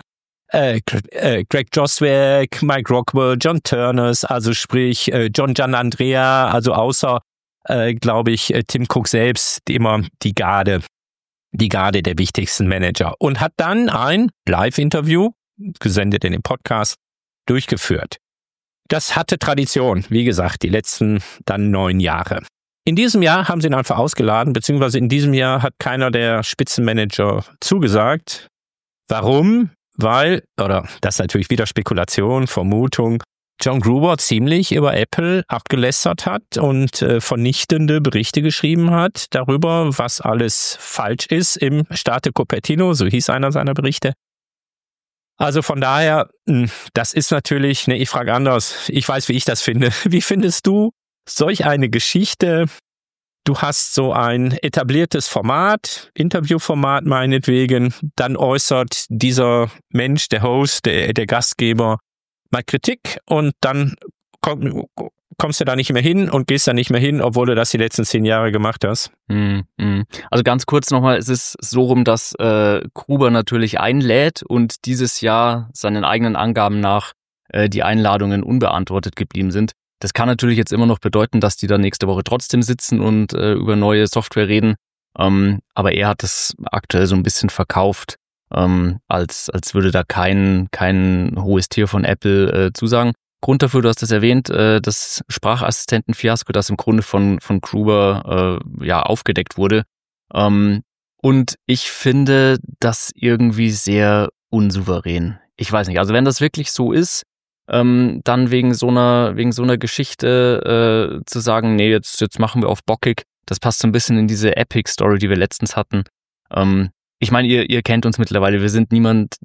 Greg Joswiak, Mike Rockwell, John Turners, also sprich John Giannandrea, also außer, glaube ich, Tim Cook selbst, immer die Garde der wichtigsten Manager. Und hat dann ein Live-Interview, gesendet in dem Podcast, durchgeführt. Das hatte Tradition, wie gesagt, die letzten dann 9 Jahre. In diesem Jahr haben sie ihn einfach ausgeladen, beziehungsweise in diesem Jahr hat keiner der Spitzenmanager zugesagt. Warum? Weil, oder das ist natürlich wieder Spekulation, Vermutung, John Gruber ziemlich über Apple abgelästert hat und vernichtende Berichte geschrieben hat darüber, was alles falsch ist im State Cupertino, so hieß einer seiner Berichte. Also von daher, das ist natürlich, ich frage anders, ich weiß, wie ich das finde. Wie findest du solch eine Geschichte? Du hast so ein etabliertes Format, Interviewformat meinetwegen, dann äußert dieser Mensch, der Host, der Gastgeber, mal Kritik und dann kommst du da nicht mehr hin und gehst da nicht mehr hin, obwohl du das die letzten 10 Jahre gemacht hast. Also ganz kurz nochmal, es ist so rum, dass Gruber natürlich einlädt und dieses Jahr seinen eigenen Angaben nach die Einladungen unbeantwortet geblieben sind. Das kann natürlich jetzt immer noch bedeuten, dass die dann nächste Woche trotzdem sitzen und über neue Software reden. Aber er hat es aktuell so ein bisschen verkauft, als würde da kein hohes Tier von Apple zusagen. Grund dafür, du hast es erwähnt, das Sprachassistenten-Fiasko, das im Grunde von Gruber aufgedeckt wurde. Und ich finde das irgendwie sehr unsouverän. Ich weiß nicht, also wenn das wirklich so ist, dann wegen so einer Geschichte zu sagen, nee, jetzt machen wir auf bockig, das passt so ein bisschen in diese Epic-Story, die wir letztens hatten. Ich meine, ihr kennt uns mittlerweile, wir sind niemand,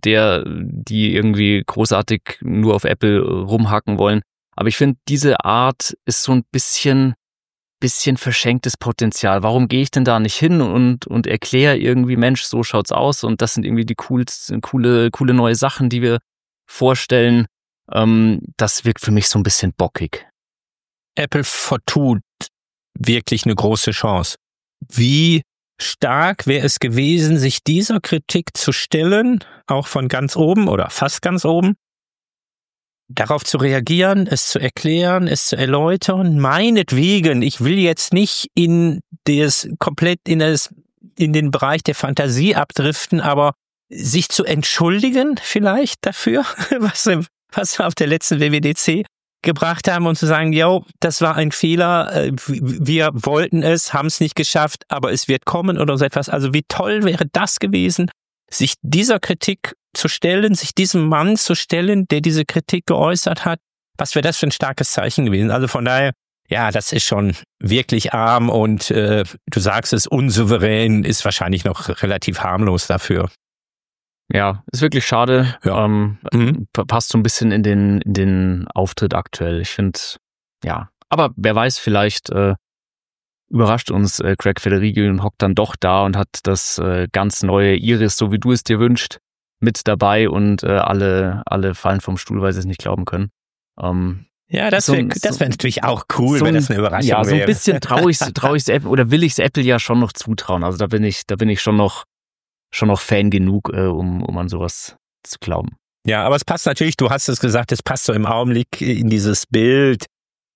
die irgendwie großartig nur auf Apple rumhacken wollen. Aber ich finde, diese Art ist so ein bisschen verschenktes Potenzial. Warum gehe ich denn da nicht hin und erkläre irgendwie, Mensch, so schaut's aus und das sind irgendwie die coole neue Sachen, die wir vorstellen. Das wirkt für mich so ein bisschen bockig. Apple vertut wirklich eine große Chance. Wie stark wäre es gewesen, sich dieser Kritik zu stellen, auch von ganz oben oder fast ganz oben, darauf zu reagieren, es zu erklären, es zu erläutern. Meinetwegen, ich will jetzt nicht komplett in den Bereich der Fantasie abdriften, aber sich zu entschuldigen vielleicht dafür, was wir auf der letzten WWDC gebracht haben und zu sagen, yo, das war ein Fehler, wir wollten es, haben es nicht geschafft, aber es wird kommen oder so etwas. Also wie toll wäre das gewesen, sich dieser Kritik zu stellen, sich diesem Mann zu stellen, der diese Kritik geäußert hat. Was wäre das für ein starkes Zeichen gewesen? Also von daher, ja, das ist schon wirklich arm und du sagst es, unsouverän ist wahrscheinlich noch relativ harmlos dafür. Ja, ist wirklich schade. Ja. Passt so ein bisschen in den Auftritt aktuell. Ich finde, ja. Aber wer weiß, vielleicht überrascht uns Craig Federighi und hockt dann doch da und hat das ganz neue Iris, so wie du es dir wünschst, mit dabei und alle fallen vom Stuhl, weil sie es nicht glauben können. Ja, das wäre natürlich auch cool, wenn das eine Überraschung wäre. Ja, so ein bisschen trau ich's Apple oder will ich's Apple ja schon noch zutrauen. Also da bin ich schon noch Fan genug, um an sowas zu glauben. Ja, aber es passt natürlich, du hast es gesagt, es passt so im Augenblick in dieses Bild,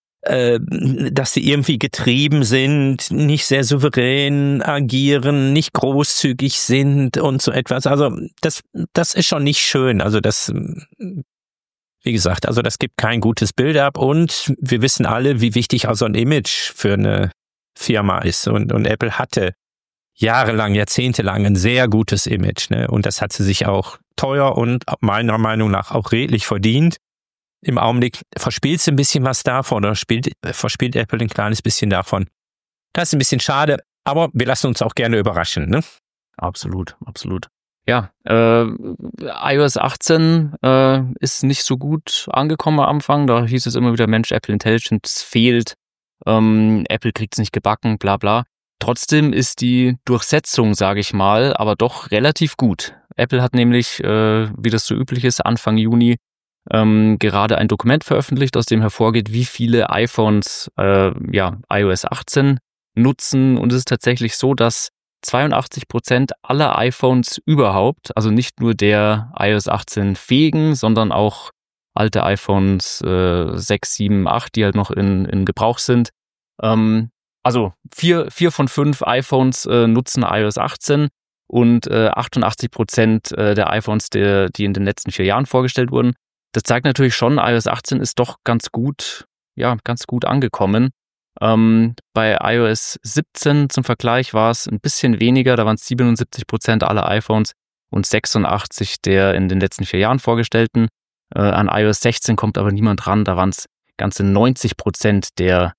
dass sie irgendwie getrieben sind, nicht sehr souverän agieren, nicht großzügig sind und so etwas. Also das ist schon nicht schön. Also das, wie gesagt, also das gibt kein gutes Bild ab und wir wissen alle, wie wichtig auch so ein Image für eine Firma ist und Apple hatte jahrelang, jahrzehntelang ein sehr gutes Image, ne? Und das hat sie sich auch teuer und meiner Meinung nach auch redlich verdient. Im Augenblick verspielt sie ein bisschen was davon oder verspielt Apple ein kleines bisschen davon. Das ist ein bisschen schade, aber wir lassen uns auch gerne überraschen, ne? Absolut. Ja, iOS 18 ist nicht so gut angekommen am Anfang. Da hieß es immer wieder, Mensch, Apple Intelligence fehlt, Apple kriegt es nicht gebacken, bla bla. Trotzdem ist die Durchsetzung, sage ich mal, aber doch relativ gut. Apple hat nämlich, wie das so üblich ist, Anfang Juni gerade ein Dokument veröffentlicht, aus dem hervorgeht, wie viele iPhones iOS 18 nutzen. Und es ist tatsächlich so, dass 82% aller iPhones überhaupt, also nicht nur der iOS 18 fähigen, sondern auch alte iPhones 6, 7, 8, die halt noch in Gebrauch sind, also 4 von 5 iPhones nutzen iOS 18 und 88% der iPhones, die in den letzten 4 Jahren vorgestellt wurden. Das zeigt natürlich schon, iOS 18 ist doch ganz gut angekommen. Bei iOS 17 zum Vergleich war es ein bisschen weniger, da waren es 77% aller iPhones und 86 der in den letzten 4 Jahren vorgestellten. An iOS 16 kommt aber niemand ran, da waren es ganze 90% der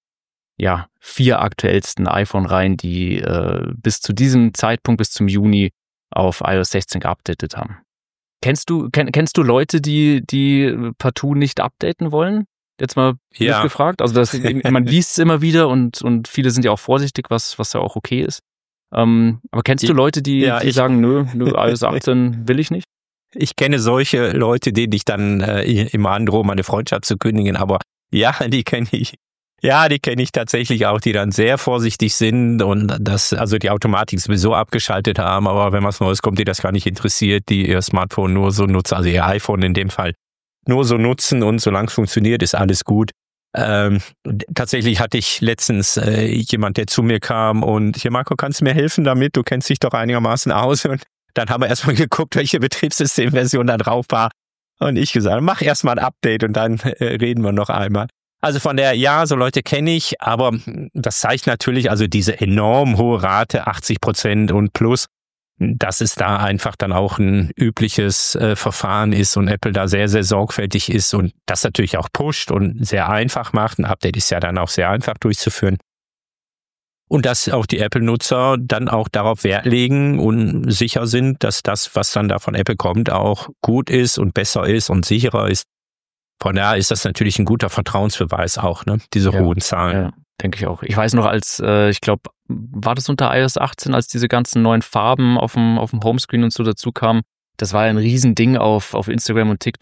4 aktuellsten iPhone-Reihen, die bis zu diesem Zeitpunkt, bis zum Juni auf iOS 16 geupdatet haben. Kennst du Leute, die partout nicht updaten wollen? Jetzt mal gefragt. Also man liest es immer wieder und viele sind ja auch vorsichtig, was ja auch okay ist. Aber kennst du Leute, die sagen, nö, iOS 18 will ich nicht? Ich kenne solche Leute, denen ich dann immer androhe, meine Freundschaft zu kündigen, aber ja, die kenne ich. Ja, die kenne ich tatsächlich auch, die dann sehr vorsichtig sind und die Automatik sowieso abgeschaltet haben, aber wenn was Neues kommt, die das gar nicht interessiert, die ihr Smartphone nur so nutzen, also ihr iPhone in dem Fall, nur so nutzen und solange es funktioniert, ist alles gut. Tatsächlich hatte ich letztens jemand, der zu mir kam und hier, Marco, kannst du mir helfen damit? Du kennst dich doch einigermaßen aus. Und dann haben wir erstmal geguckt, welche Betriebssystemversion da drauf war. Und ich gesagt, mach erstmal ein Update und dann reden wir noch einmal. Also von der, so Leute kenne ich, aber das zeigt natürlich also diese enorm hohe Rate, 80% und plus, dass es da einfach dann auch ein übliches Verfahren ist und Apple da sehr, sehr sorgfältig ist und das natürlich auch pusht und sehr einfach macht. Ein Update ist ja dann auch sehr einfach durchzuführen. Und dass auch die Apple-Nutzer dann auch darauf Wert legen und sicher sind, dass das, was dann da von Apple kommt, auch gut ist und besser ist und sicherer ist. Von daher ist das natürlich ein guter Vertrauensbeweis auch, ne? Diese hohen Zahlen. Ja, denke ich auch. Ich weiß noch, als, ich glaube, war das unter iOS 18, als diese ganzen neuen Farben auf dem Homescreen und so dazu kamen? Das war ja ein Riesending auf Instagram und TikTok.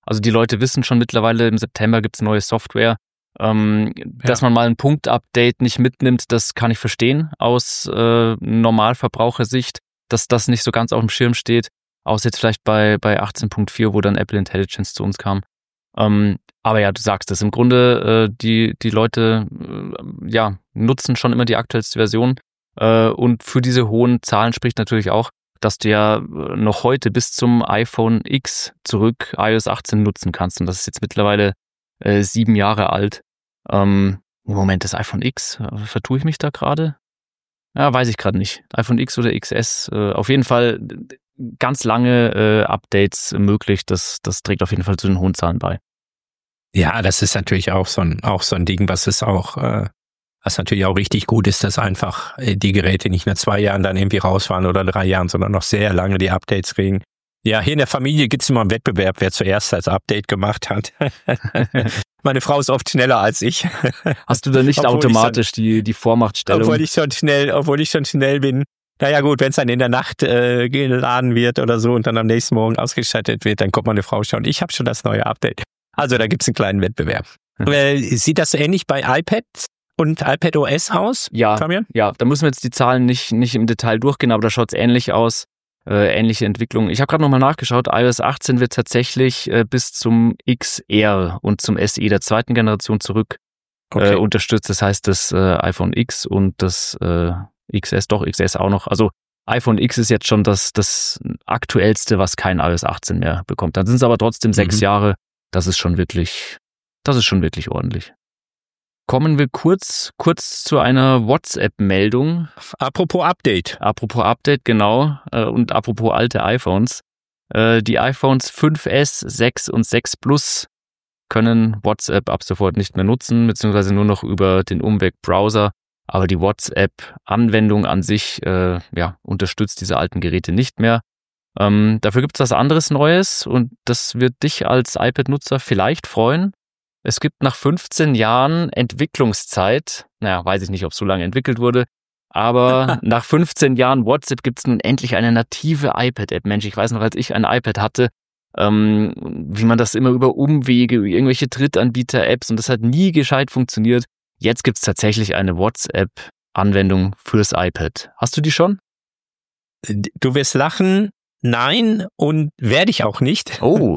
Also die Leute wissen schon mittlerweile, im September gibt's neue Software. Dass man mal ein Punkt-Update nicht mitnimmt, das kann ich verstehen aus Normalverbrauchersicht, dass das nicht so ganz auf dem Schirm steht, außer jetzt vielleicht bei 18.4, wo dann Apple Intelligence zu uns kam. Aber ja, du sagst es. Im Grunde, die Leute nutzen schon immer die aktuellste Version. Und für diese hohen Zahlen spricht natürlich auch, dass du ja noch heute bis zum iPhone X zurück iOS 18 nutzen kannst. Und das ist jetzt mittlerweile 7 Jahre alt. Im Moment das iPhone X, vertue ich mich da gerade? Ja, weiß ich gerade nicht. iPhone X oder XS, auf jeden Fall ganz lange Updates möglich. Das trägt auf jeden Fall zu den hohen Zahlen bei. Ja, das ist natürlich auch so ein Ding, was natürlich auch richtig gut ist, dass einfach die Geräte nicht nach 2 Jahren dann irgendwie rausfahren oder 3 Jahren, sondern noch sehr lange die Updates kriegen. Ja, hier in der Familie gibt's immer einen Wettbewerb, wer zuerst das Update gemacht hat. Meine Frau ist oft schneller als ich. Hast du da nicht automatisch die Vormachtstellung? Obwohl ich schon schnell bin. Naja gut, wenn es dann in der Nacht geladen wird oder so und dann am nächsten Morgen ausgeschaltet wird, dann kommt meine Frau schon. Ich habe schon das neue Update. Also da gibt's einen kleinen Wettbewerb. Sieht das so ähnlich bei iPad und iPadOS aus, Fabian? Ja, da müssen wir jetzt die Zahlen nicht im Detail durchgehen, aber da schaut's ähnlich aus. Ähnliche Entwicklung. Ich habe gerade nochmal nachgeschaut, iOS 18 wird tatsächlich bis zum XR und zum SE der zweiten Generation zurück unterstützt. Das heißt, das iPhone X und das XS auch noch. Also iPhone X ist jetzt schon das aktuellste, was kein iOS 18 mehr bekommt. Dann sind es aber trotzdem 6 Jahre. Das ist schon wirklich ordentlich. Kommen wir kurz zu einer WhatsApp-Meldung. Apropos Update, genau. Und apropos alte iPhones. Die iPhones 5S, 6 und 6 Plus können WhatsApp ab sofort nicht mehr nutzen, beziehungsweise nur noch über den Umweg-Browser. Aber die WhatsApp-Anwendung an sich unterstützt diese alten Geräte nicht mehr. Dafür gibt es was anderes Neues und das wird dich als iPad-Nutzer vielleicht freuen. Es gibt nach 15 Jahren Entwicklungszeit, weiß ich nicht, ob so lange entwickelt wurde, aber nach 15 Jahren WhatsApp gibt es nun endlich eine native iPad-App. Mensch, ich weiß noch, als ich ein iPad hatte, wie man das immer über Umwege, irgendwelche Drittanbieter-Apps und das hat nie gescheit funktioniert. Jetzt gibt es tatsächlich eine WhatsApp-Anwendung fürs iPad. Hast du die schon? Du wirst lachen, nein und werde ich auch nicht. Oh.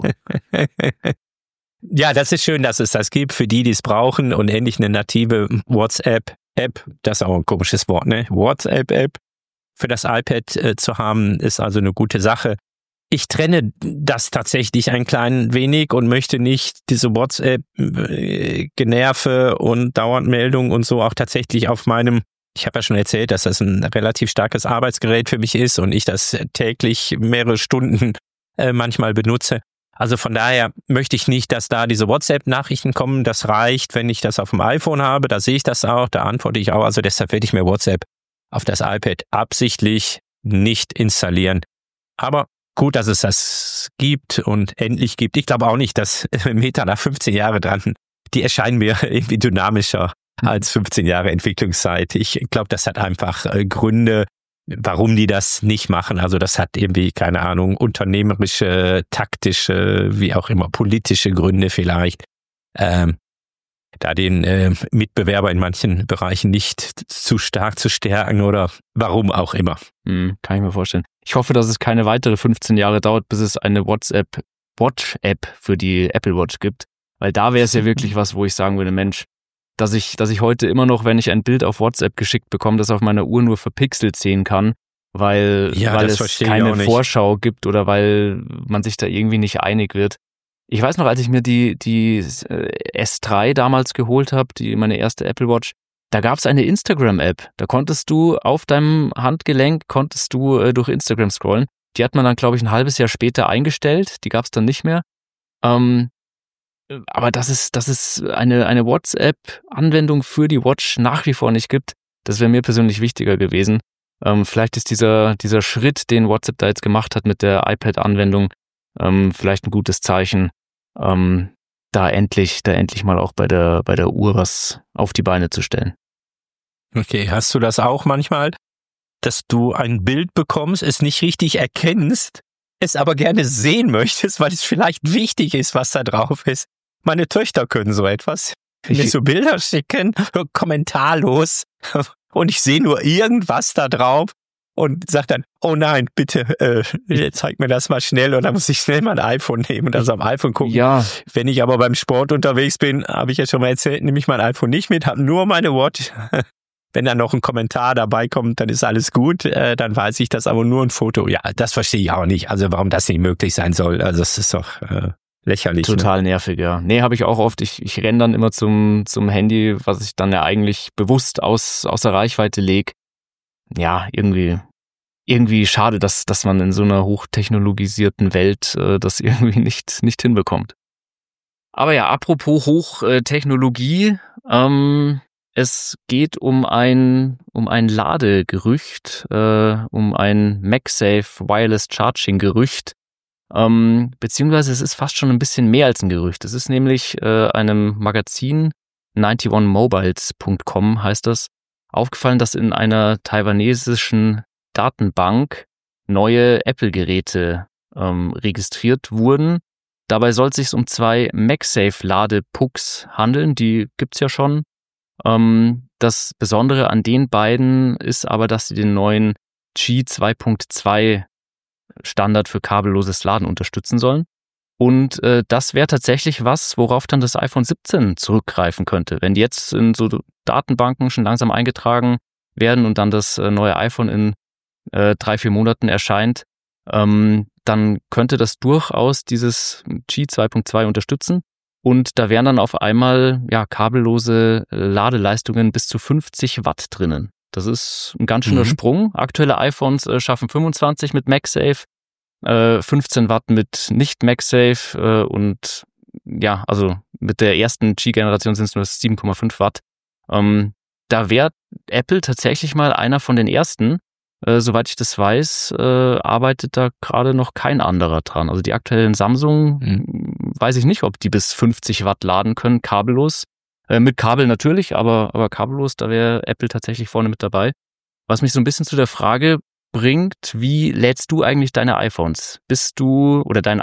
Ja, das ist schön, dass es das gibt für die es brauchen und endlich eine native WhatsApp-App, das ist auch ein komisches Wort, ne? WhatsApp-App für das iPad zu haben, ist also eine gute Sache. Ich trenne das tatsächlich ein klein wenig und möchte nicht diese WhatsApp-Generve und Dauerndmeldungen und so auch tatsächlich auf meinem, ich habe ja schon erzählt, dass das ein relativ starkes Arbeitsgerät für mich ist und ich das täglich mehrere Stunden manchmal benutze. Also von daher möchte ich nicht, dass da diese WhatsApp-Nachrichten kommen. Das reicht, wenn ich das auf dem iPhone habe. Da sehe ich das auch, da antworte ich auch. Also deshalb werde ich mir WhatsApp auf das iPad absichtlich nicht installieren. Aber gut, dass es das gibt und endlich gibt. Ich glaube auch nicht, dass Meta nach 15 Jahren dran, die erscheinen mir irgendwie dynamischer als 15 Jahre Entwicklungszeit. Ich glaube, das hat einfach Gründe, warum die das nicht machen. Also das hat irgendwie, keine Ahnung, unternehmerische, taktische, wie auch immer, politische Gründe vielleicht. Da den Mitbewerber in manchen Bereichen nicht zu stark zu stärken oder warum auch immer. Kann ich mir vorstellen. Ich hoffe, dass es keine weitere 15 Jahre dauert, bis es eine WhatsApp-Watch-App für die Apple Watch gibt. Weil da wäre es ja wirklich was, wo ich sagen würde, Mensch, dass ich heute immer noch, wenn ich ein Bild auf WhatsApp geschickt bekomme, das auf meiner Uhr nur verpixelt sehen kann, weil es keine Vorschau gibt oder weil man sich da irgendwie nicht einig wird. Ich weiß noch, als ich mir die S3 damals geholt habe, meine erste Apple Watch, da gab es eine Instagram-App. Da konntest du auf deinem Handgelenk durch Instagram scrollen. Die hat man dann, glaube ich, ein halbes Jahr später eingestellt. Die gab es dann nicht mehr. Aber dass es eine WhatsApp-Anwendung für die Watch nach wie vor nicht gibt, das wäre mir persönlich wichtiger gewesen. Vielleicht ist dieser Schritt, den WhatsApp da jetzt gemacht hat mit der iPad-Anwendung, vielleicht ein gutes Zeichen, da endlich mal auch bei der Uhr was auf die Beine zu stellen. Okay, hast du das auch manchmal, dass du ein Bild bekommst, es nicht richtig erkennst es aber gerne sehen möchtest, weil es vielleicht wichtig ist, was da drauf ist. Meine Töchter können so etwas. Mir so Bilder schicken, kommentarlos. Und ich sehe nur irgendwas da drauf und sage dann, oh nein, bitte, zeig mir das mal schnell. Und dann muss ich schnell mein iPhone nehmen und das am iPhone gucken. Ja. Wenn ich aber beim Sport unterwegs bin, habe ich ja schon mal erzählt, nehme ich mein iPhone nicht mit, habe nur meine Watch. Wenn dann noch ein Kommentar dabei kommt, dann ist alles gut. Dann weiß ich das, aber nur ein Foto. Ja, das verstehe ich auch nicht. Also warum das nicht möglich sein soll. Also das ist doch lächerlich. Total nervig, ja. Nee, habe ich auch oft. Ich renne dann immer zum Handy, was ich dann ja eigentlich bewusst außer Reichweite lege. Ja, irgendwie schade, dass man in so einer hochtechnologisierten Welt das irgendwie nicht hinbekommt. Aber ja, apropos Hochtechnologie, es geht um ein Ladegerücht, um ein MagSafe Wireless Charging Gerücht, beziehungsweise es ist fast schon ein bisschen mehr als ein Gerücht. Es ist nämlich einem Magazin 91mobiles.com heißt das, aufgefallen, dass in einer taiwanesischen Datenbank neue Apple-Geräte registriert wurden. Dabei soll es sich um 2 MagSafe-Ladepucks handeln, die gibt's ja schon. Das Besondere an den beiden ist aber, dass sie den neuen Qi 2.2 Standard für kabelloses Laden unterstützen sollen. Und das wäre tatsächlich was, worauf dann das iPhone 17 zurückgreifen könnte. Wenn die jetzt in so Datenbanken schon langsam eingetragen werden und dann das neue iPhone in 3-4 Monaten erscheint, dann könnte das durchaus dieses Qi 2.2 unterstützen. Und da wären dann auf einmal kabellose Ladeleistungen bis zu 50 Watt drinnen. Das ist ein ganz schöner Sprung. Aktuelle iPhones schaffen 25 mit MagSafe, 15 Watt mit nicht MagSafe und ja, also mit der ersten Qi-Generation sind es nur 7,5 Watt. Da wäre Apple tatsächlich mal einer von den ersten. Soweit ich das weiß, arbeitet da gerade noch kein anderer dran. Also die aktuellen Samsung, weiß ich nicht, ob die bis 50 Watt laden können, kabellos. Mit Kabel natürlich, aber kabellos, da wäre Apple tatsächlich vorne mit dabei. Was mich so ein bisschen zu der Frage bringt, wie lädst du eigentlich deine iPhones? Bist du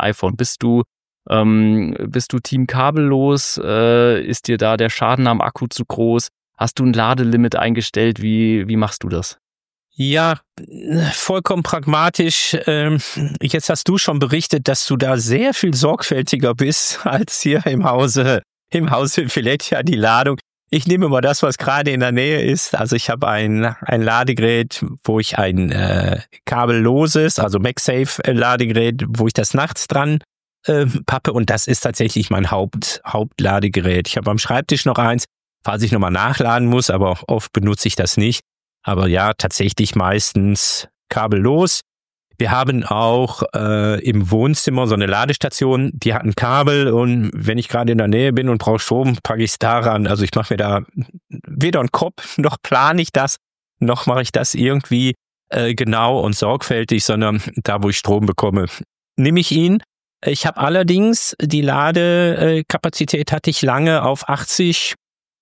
Team kabellos? Ist dir da der Schaden am Akku zu groß? Hast du ein Ladelimit eingestellt? Wie machst du das? Ja, vollkommen pragmatisch. Jetzt hast du schon berichtet, dass du da sehr viel sorgfältiger bist als hier im Hause Filettia, die Ladung. Ich nehme mal das, was gerade in der Nähe ist. Also ich habe ein Ladegerät, wo ich ein kabelloses, also MagSafe-Ladegerät, wo ich das nachts dran pappe. Und das ist tatsächlich mein Hauptladegerät. Ich habe am Schreibtisch noch eins, falls ich nochmal nachladen muss, aber oft benutze ich das nicht. Aber ja, tatsächlich meistens kabellos. Wir haben auch im Wohnzimmer so eine Ladestation, die hat ein Kabel und wenn ich gerade in der Nähe bin und brauche Strom, packe ich es daran. Also ich mache mir da weder einen Kopf, noch plane ich das, noch mache ich das irgendwie genau und sorgfältig, sondern da, wo ich Strom bekomme, nehme ich ihn. Ich habe allerdings die Ladekapazität hatte ich lange auf 80%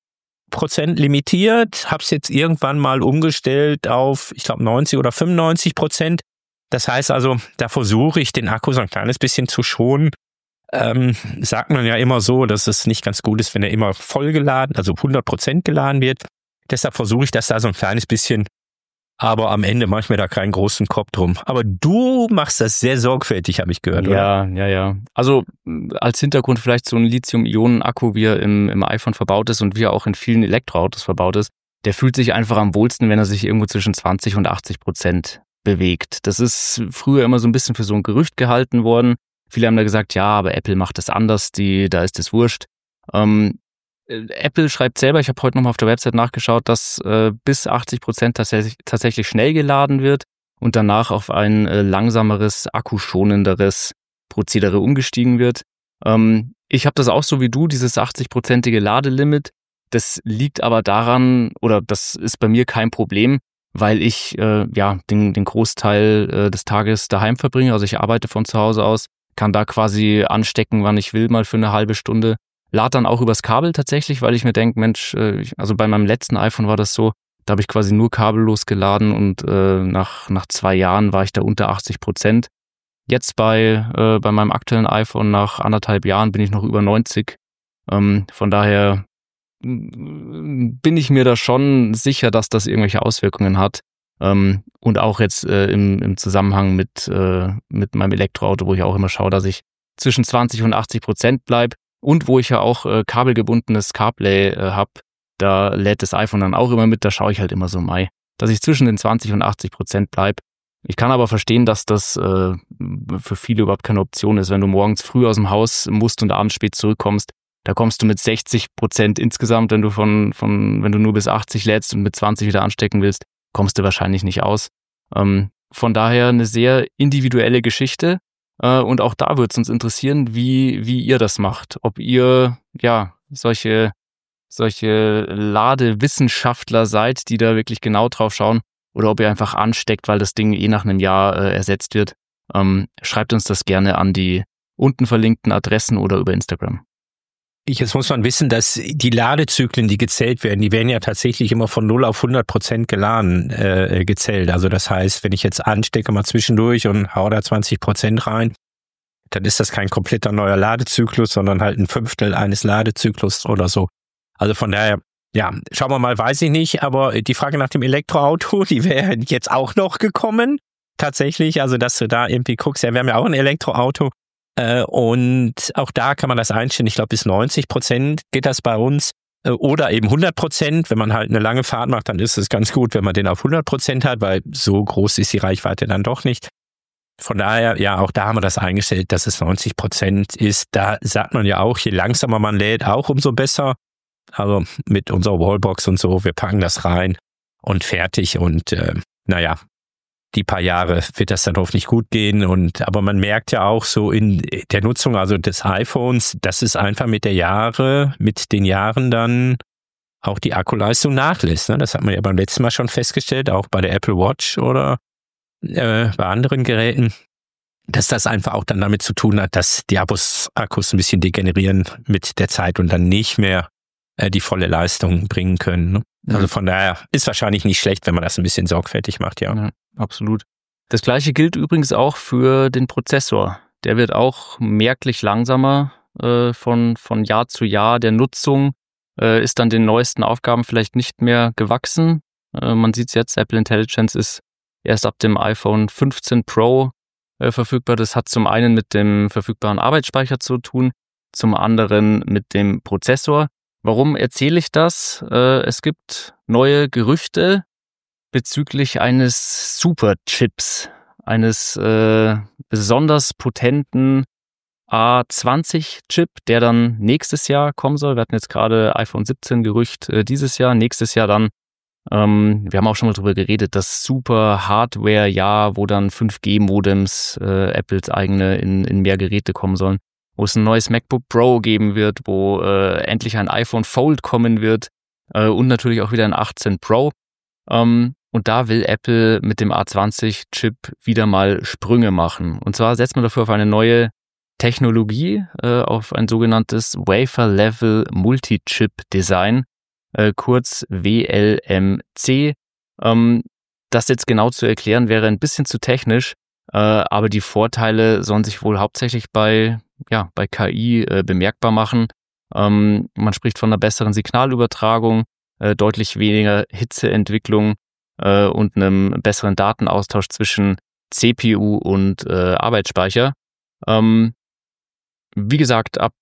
limitiert, habe es jetzt irgendwann mal umgestellt auf, ich glaube 90 oder 95%. Das heißt also, da versuche ich den Akku so ein kleines bisschen zu schonen. Sagt man ja immer so, dass es nicht ganz gut ist, wenn er immer voll geladen, also 100% geladen wird. Deshalb versuche ich das da so ein kleines bisschen, aber am Ende mache ich mir da keinen großen Kopf drum. Aber du machst das sehr sorgfältig, habe ich gehört, oder? Ja. Also als Hintergrund vielleicht so ein Lithium-Ionen-Akku, wie er im iPhone verbaut ist und wie er auch in vielen Elektroautos verbaut ist, der fühlt sich einfach am wohlsten, wenn er sich irgendwo zwischen 20 und 80% bewegt. Das ist früher immer so ein bisschen für so ein Gerücht gehalten worden. Viele haben da gesagt, ja, aber Apple macht das anders, da ist es wurscht. Apple schreibt selber, ich habe heute nochmal auf der Website nachgeschaut, dass bis 80% tatsächlich schnell geladen wird und danach auf ein langsameres, akkuschonenderes Prozedere umgestiegen wird. Ich habe das auch so wie du, dieses 80%ige Ladelimit. Das liegt aber daran, oder das ist bei mir kein Problem, weil ich den Großteil des Tages daheim verbringe. Also ich arbeite von zu Hause aus, kann da quasi anstecken, wann ich will, mal für eine halbe Stunde. Lade dann auch übers Kabel tatsächlich, weil ich mir denke, Mensch, also bei meinem letzten iPhone war das so, da habe ich quasi nur kabellos geladen und nach 2 Jahren war ich da unter 80%. Jetzt bei meinem aktuellen iPhone nach 1,5 Jahren bin ich noch über 90. Von daher bin ich mir da schon sicher, dass das irgendwelche Auswirkungen hat. Und auch jetzt im Zusammenhang mit meinem Elektroauto, wo ich auch immer schaue, dass ich zwischen 20% und 80% bleibe und wo ich ja auch kabelgebundenes CarPlay habe, da lädt das iPhone dann auch immer mit, da schaue ich halt immer so dass ich zwischen den 20% und 80% bleibe. Ich kann aber verstehen, dass das für viele überhaupt keine Option ist, wenn du morgens früh aus dem Haus musst und abends spät zurückkommst. Da kommst du mit 60% insgesamt, wenn du wenn du nur bis 80 lädst und mit 20 wieder anstecken willst, kommst du wahrscheinlich nicht aus. Von daher eine sehr individuelle Geschichte. Und auch da würde es uns interessieren, wie ihr das macht. Ob ihr solche Ladewissenschaftler seid, die da wirklich genau drauf schauen, oder ob ihr einfach ansteckt, weil das Ding nach einem Jahr ersetzt wird. Schreibt uns das gerne an die unten verlinkten Adressen oder über Instagram. Jetzt muss man wissen, dass die Ladezyklen, die gezählt werden, die werden ja tatsächlich immer von 0 auf 100% geladen gezählt. Also das heißt, wenn ich jetzt anstecke mal zwischendurch und hau da 20% rein, dann ist das kein kompletter neuer Ladezyklus, sondern halt ein Fünftel eines Ladezyklus oder so. Also von daher, ja, schauen wir mal, weiß ich nicht, aber die Frage nach dem Elektroauto, die wäre jetzt auch noch gekommen, tatsächlich. Also dass du da irgendwie guckst, ja, wir haben ja auch ein Elektroauto. Und auch da kann man das einstellen. Ich glaube, bis 90% geht das bei uns. Oder eben 100%. Wenn man halt eine lange Fahrt macht, dann ist es ganz gut, wenn man den auf 100% hat, weil so groß ist die Reichweite dann doch nicht. Von daher, ja, auch da haben wir das eingestellt, dass es 90% ist. Da sagt man ja auch, je langsamer man lädt, auch umso besser. Also mit unserer Wallbox und so, wir packen das rein und fertig. Und die paar Jahre wird das dann hoffentlich gut gehen. Aber man merkt ja auch so in der Nutzung also des iPhones, dass es einfach mit den Jahren dann auch die Akkuleistung nachlässt. Ne? Das hat man ja beim letzten Mal schon festgestellt, auch bei der Apple Watch oder bei anderen Geräten, dass das einfach auch dann damit zu tun hat, dass die Akkus ein bisschen degenerieren mit der Zeit und dann nicht mehr die volle Leistung bringen können. Ne? Also von daher ist wahrscheinlich nicht schlecht, wenn man das ein bisschen sorgfältig macht, ja. Absolut. Das Gleiche gilt übrigens auch für den Prozessor. Der wird auch merklich langsamer von Jahr zu Jahr. Der Nutzung ist dann den neuesten Aufgaben vielleicht nicht mehr gewachsen. Man sieht es jetzt, Apple Intelligence ist erst ab dem iPhone 15 Pro verfügbar. Das hat zum einen mit dem verfügbaren Arbeitsspeicher zu tun, zum anderen mit dem Prozessor. Warum erzähle ich das? Es gibt neue Gerüchte bezüglich eines Superchips, eines besonders potenten A20-Chip, der dann nächstes Jahr kommen soll. Wir hatten jetzt gerade iPhone 17 Gerücht dieses Jahr, nächstes Jahr dann. Wir haben auch schon mal drüber geredet, das super Hardware-Jahr, wo dann 5G-Modems, Apples eigene, in mehr Geräte kommen sollen, wo es ein neues MacBook Pro geben wird, wo endlich ein iPhone Fold kommen wird und natürlich auch wieder ein 18 Pro. Und da will Apple mit dem A20-Chip wieder mal Sprünge machen. Und zwar setzt man dafür auf eine neue Technologie, auf ein sogenanntes Wafer-Level Multi-Chip-Design, kurz WLMC. Das jetzt genau zu erklären wäre ein bisschen zu technisch, aber die Vorteile sollen sich wohl hauptsächlich bei KI bemerkbar machen. Man spricht von einer besseren Signalübertragung, deutlich weniger Hitzeentwicklung und einem besseren Datenaustausch zwischen CPU und Arbeitsspeicher. Wie gesagt, ab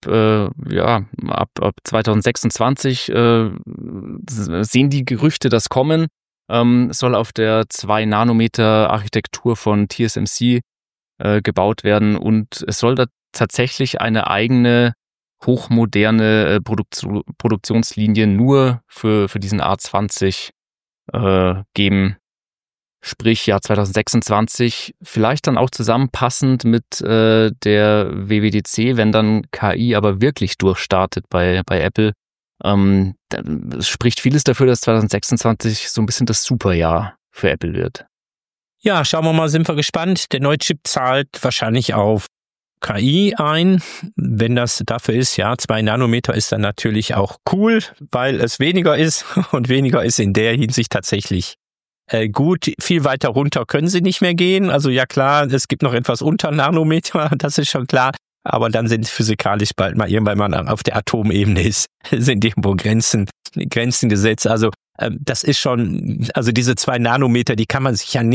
2026 sehen die Gerüchte das kommen. Es soll auf der 2-Nanometer-Architektur von TSMC gebaut werden und es soll da tatsächlich eine eigene hochmoderne Produktionslinie nur für diesen A20 geben. Sprich, Jahr 2026, vielleicht dann auch zusammenpassend mit der WWDC, wenn dann KI aber wirklich durchstartet bei Apple. Es spricht vieles dafür, dass 2026 so ein bisschen das Superjahr für Apple wird. Ja, schauen wir mal, sind wir gespannt. Der neue Chip zahlt wahrscheinlich auf KI ein. Wenn das dafür ist, 2 Nanometer ist dann natürlich auch cool, weil es weniger ist und weniger ist in der Hinsicht tatsächlich Gut, viel weiter runter können sie nicht mehr gehen. Also ja klar, es gibt noch etwas unter Nanometer, das ist schon klar. Aber dann sind physikalisch bald mal irgendwann man auf der Atomebene ist, sind irgendwo Grenzen gesetzt. Also das ist schon, also diese 2 Nanometer, die kann man sich ja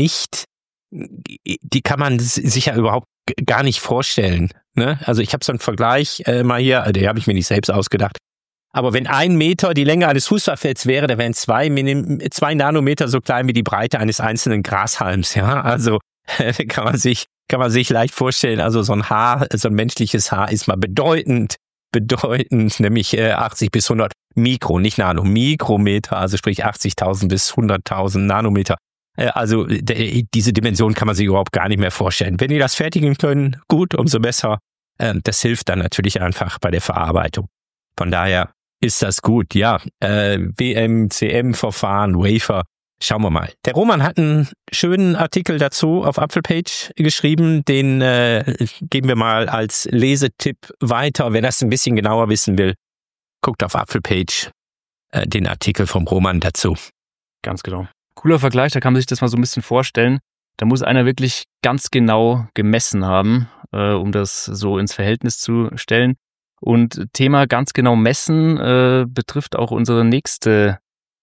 überhaupt gar nicht vorstellen. Ne? Also ich habe so einen Vergleich mal hier, den habe ich mir nicht selbst ausgedacht. Aber wenn 1 Meter die Länge eines Fußballfelds wäre, dann wären 2 Nanometer so klein wie die Breite eines einzelnen Grashalms. Ja, also kann man sich leicht vorstellen. Also so ein menschliches Haar ist mal bedeutend, nämlich 80 bis 100 Mikrometer, also sprich 80.000 bis 100.000 Nanometer. Also diese Dimension kann man sich überhaupt gar nicht mehr vorstellen. Wenn die das fertigen können, gut, umso besser. Das hilft dann natürlich einfach bei der Verarbeitung. Von daher ist das gut. Ja, WMCM-Verfahren, Wafer, schauen wir mal. Der Roman hat einen schönen Artikel dazu auf Apfelpage geschrieben. Den geben wir mal als Lesetipp weiter. Wer das ein bisschen genauer wissen will, guckt auf Apfelpage den Artikel vom Roman dazu. Ganz genau. Cooler Vergleich, da kann man sich das mal so ein bisschen vorstellen. Da muss einer wirklich ganz genau gemessen haben, um das so ins Verhältnis zu stellen. Und Thema ganz genau messen betrifft auch unseren nächsten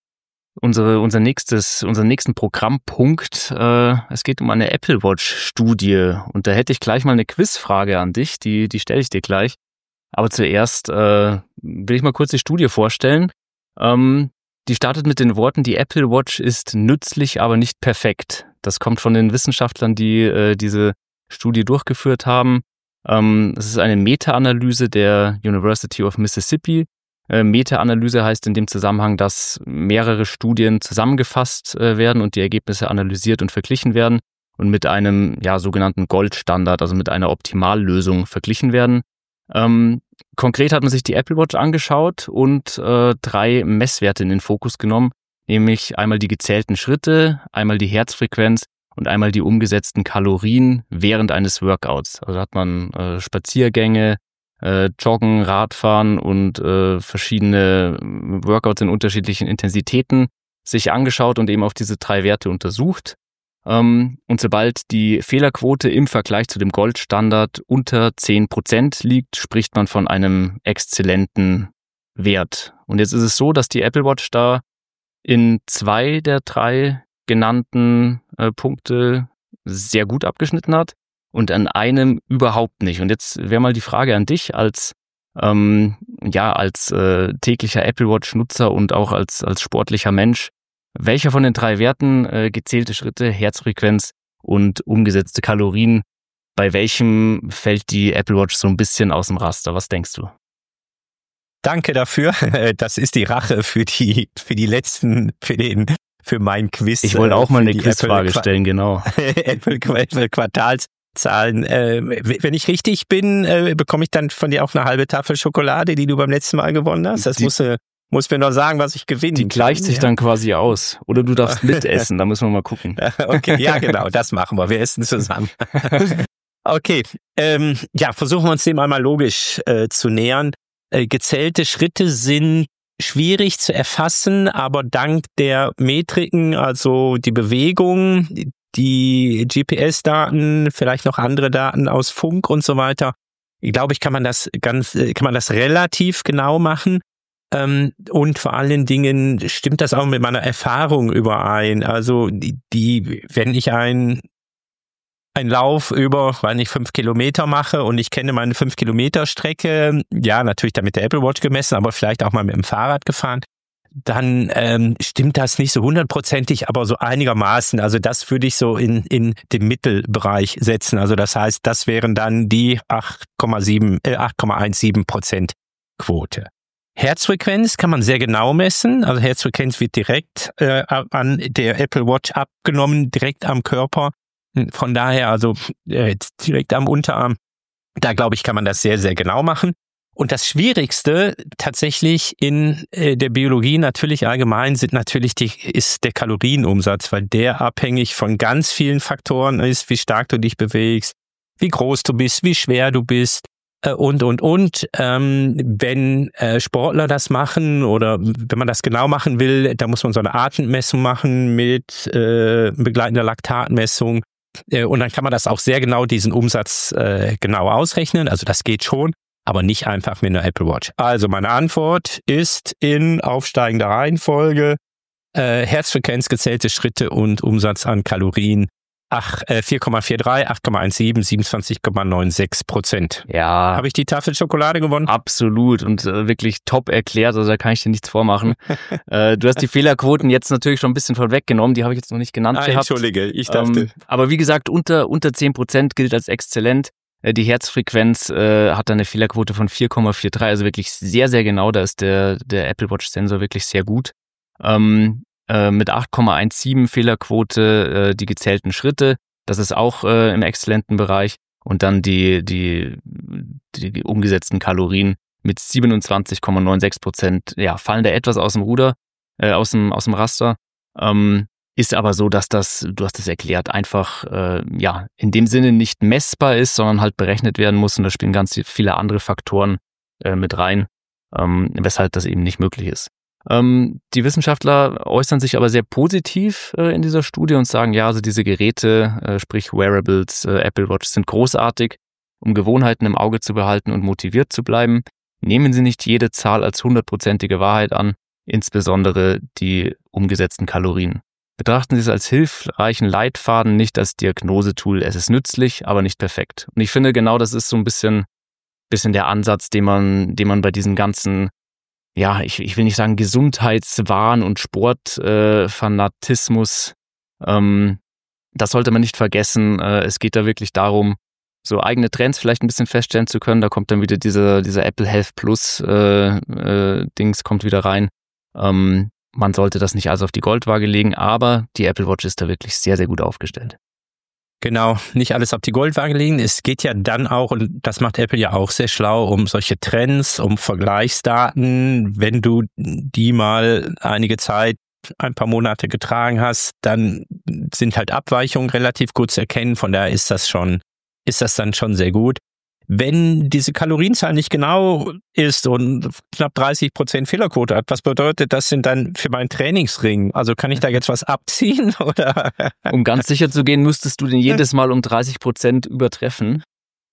Programmpunkt. Es geht um eine Apple Watch-Studie. Und da hätte ich gleich mal eine Quizfrage an dich, die stelle ich dir gleich. Aber zuerst will ich mal kurz die Studie vorstellen. Die startet mit den Worten, die Apple Watch ist nützlich, aber nicht perfekt. Das kommt von den Wissenschaftlern, die diese Studie durchgeführt haben. Es ist eine Meta-Analyse der University of Mississippi. Meta-Analyse heißt in dem Zusammenhang, dass mehrere Studien zusammengefasst werden und die Ergebnisse analysiert und verglichen werden und mit einem sogenannten Goldstandard, also mit einer Optimallösung verglichen werden. Konkret hat man sich die Apple Watch angeschaut und 3 Messwerte in den Fokus genommen, nämlich einmal die gezählten Schritte, einmal die Herzfrequenz und einmal die umgesetzten Kalorien während eines Workouts. Also hat man Spaziergänge, Joggen, Radfahren und verschiedene Workouts in unterschiedlichen Intensitäten sich angeschaut und eben auf diese 3 Werte untersucht. Und sobald die Fehlerquote im Vergleich zu dem Goldstandard unter 10% liegt, spricht man von einem exzellenten Wert. Und jetzt ist es so, dass die Apple Watch da in 2 der 3 genannten Punkte sehr gut abgeschnitten hat und an einem überhaupt nicht. Und jetzt wäre mal die Frage an dich als täglicher Apple Watch Nutzer und auch als sportlicher Mensch. Welcher von den 3 Werten, gezählte Schritte, Herzfrequenz und umgesetzte Kalorien, bei welchem fällt die Apple Watch so ein bisschen aus dem Raster? Was denkst du? Danke dafür. Das ist die Rache für mein Quiz. Ich wollte auch mal eine Quizfrage stellen, genau. Apple Quartalszahlen. Wenn ich richtig bin, bekomme ich dann von dir auch eine halbe Tafel Schokolade, die du beim letzten Mal gewonnen hast. Das muss mir noch sagen, was ich gewinne. Die gleicht sich dann quasi aus. Oder du darfst mitessen, da müssen wir mal gucken. Okay, ja genau, das machen wir. Wir essen zusammen. Okay, versuchen wir uns dem einmal logisch zu nähern. Gezählte Schritte sind schwierig zu erfassen, aber dank der Metriken, also die Bewegung, die GPS-Daten, vielleicht noch andere Daten aus Funk und so weiter, glaube ich, kann man das relativ genau machen. Und vor allen Dingen stimmt das auch mit meiner Erfahrung überein. Also wenn ich einen Lauf über, 5 Kilometer mache und ich kenne meine 5 Kilometer Strecke, ja, natürlich dann mit der Apple Watch gemessen, aber vielleicht auch mal mit dem Fahrrad gefahren, dann stimmt das nicht so 100%, aber so einigermaßen. Also das würde ich so in den Mittelbereich setzen. Also das heißt, das wären dann die 8,17% Quote. Herzfrequenz kann man sehr genau messen. Also Herzfrequenz wird direkt an der Apple Watch abgenommen, direkt am Körper. Von daher also direkt am Unterarm. Da glaube ich, kann man das sehr, sehr genau machen. Und das Schwierigste tatsächlich in der Biologie natürlich allgemein ist der Kalorienumsatz, weil der abhängig von ganz vielen Faktoren ist, wie stark du dich bewegst, wie groß du bist, wie schwer du bist, und. Wenn Sportler das machen oder wenn man das genau machen will, da muss man so eine Atemmessung machen mit begleitender Laktatmessung. Und dann kann man das auch sehr genau, diesen Umsatz genau ausrechnen. Also das geht schon, aber nicht einfach mit einer Apple Watch. Also meine Antwort ist in aufsteigender Reihenfolge Herzfrequenz, gezählte Schritte und Umsatz an Kalorien. 4,43, 8,17, 27,96%. Ja. Habe ich die Tafel Schokolade gewonnen? Absolut und wirklich top erklärt, also da kann ich dir nichts vormachen. Du hast die Fehlerquoten jetzt natürlich schon ein bisschen vorweggenommen, die habe ich jetzt noch nicht genannt gehabt. Entschuldige, ich dachte. Aber wie gesagt, unter 10% gilt als exzellent. Die Herzfrequenz hat dann eine Fehlerquote von 4,43, also wirklich sehr, sehr genau, da ist der Apple Watch Sensor wirklich sehr gut. Mit 8,17 Fehlerquote die gezählten Schritte. Das ist auch im exzellenten Bereich. Und dann die umgesetzten Kalorien mit 27,96%. Ja, fallen da etwas aus dem Ruder, aus dem Raster. Ist aber so, dass das, du hast es erklärt, einfach in dem Sinne nicht messbar ist, sondern halt berechnet werden muss. Und da spielen ganz viele andere Faktoren mit rein, weshalb das eben nicht möglich ist. Die Wissenschaftler äußern sich aber sehr positiv in dieser Studie und sagen, ja, also diese Geräte, sprich Wearables, Apple Watch, sind großartig, um Gewohnheiten im Auge zu behalten und motiviert zu bleiben. Nehmen Sie nicht jede Zahl als 100%ige Wahrheit an, insbesondere die umgesetzten Kalorien. Betrachten Sie es als hilfreichen Leitfaden, nicht als Diagnosetool. Es ist nützlich, aber nicht perfekt. Und ich finde, genau das ist so ein bisschen der Ansatz, den man bei diesen ganzen, ja, ich will nicht sagen Gesundheitswahn und Sportfanatismus, das sollte man nicht vergessen. Es geht da wirklich darum, so eigene Trends vielleicht ein bisschen feststellen zu können. Da kommt dann wieder dieser Apple Health Plus Dings kommt wieder rein. Man sollte das nicht alles auf die Goldwaage legen, aber die Apple Watch ist da wirklich sehr, sehr gut aufgestellt. Genau, nicht alles auf die Goldwaage legen. Es geht ja dann auch, und das macht Apple ja auch sehr schlau, um solche Trends, um Vergleichsdaten. Wenn du die mal einige Zeit, ein paar Monate getragen hast, dann sind halt Abweichungen relativ gut zu erkennen. Von daher ist das dann schon sehr gut. Wenn diese Kalorienzahl nicht genau ist und knapp 30% Fehlerquote hat, was bedeutet das denn dann für meinen Trainingsring? Also kann ich da jetzt was abziehen? Oder? Um ganz sicher zu gehen, müsstest du den jedes Mal um 30% übertreffen.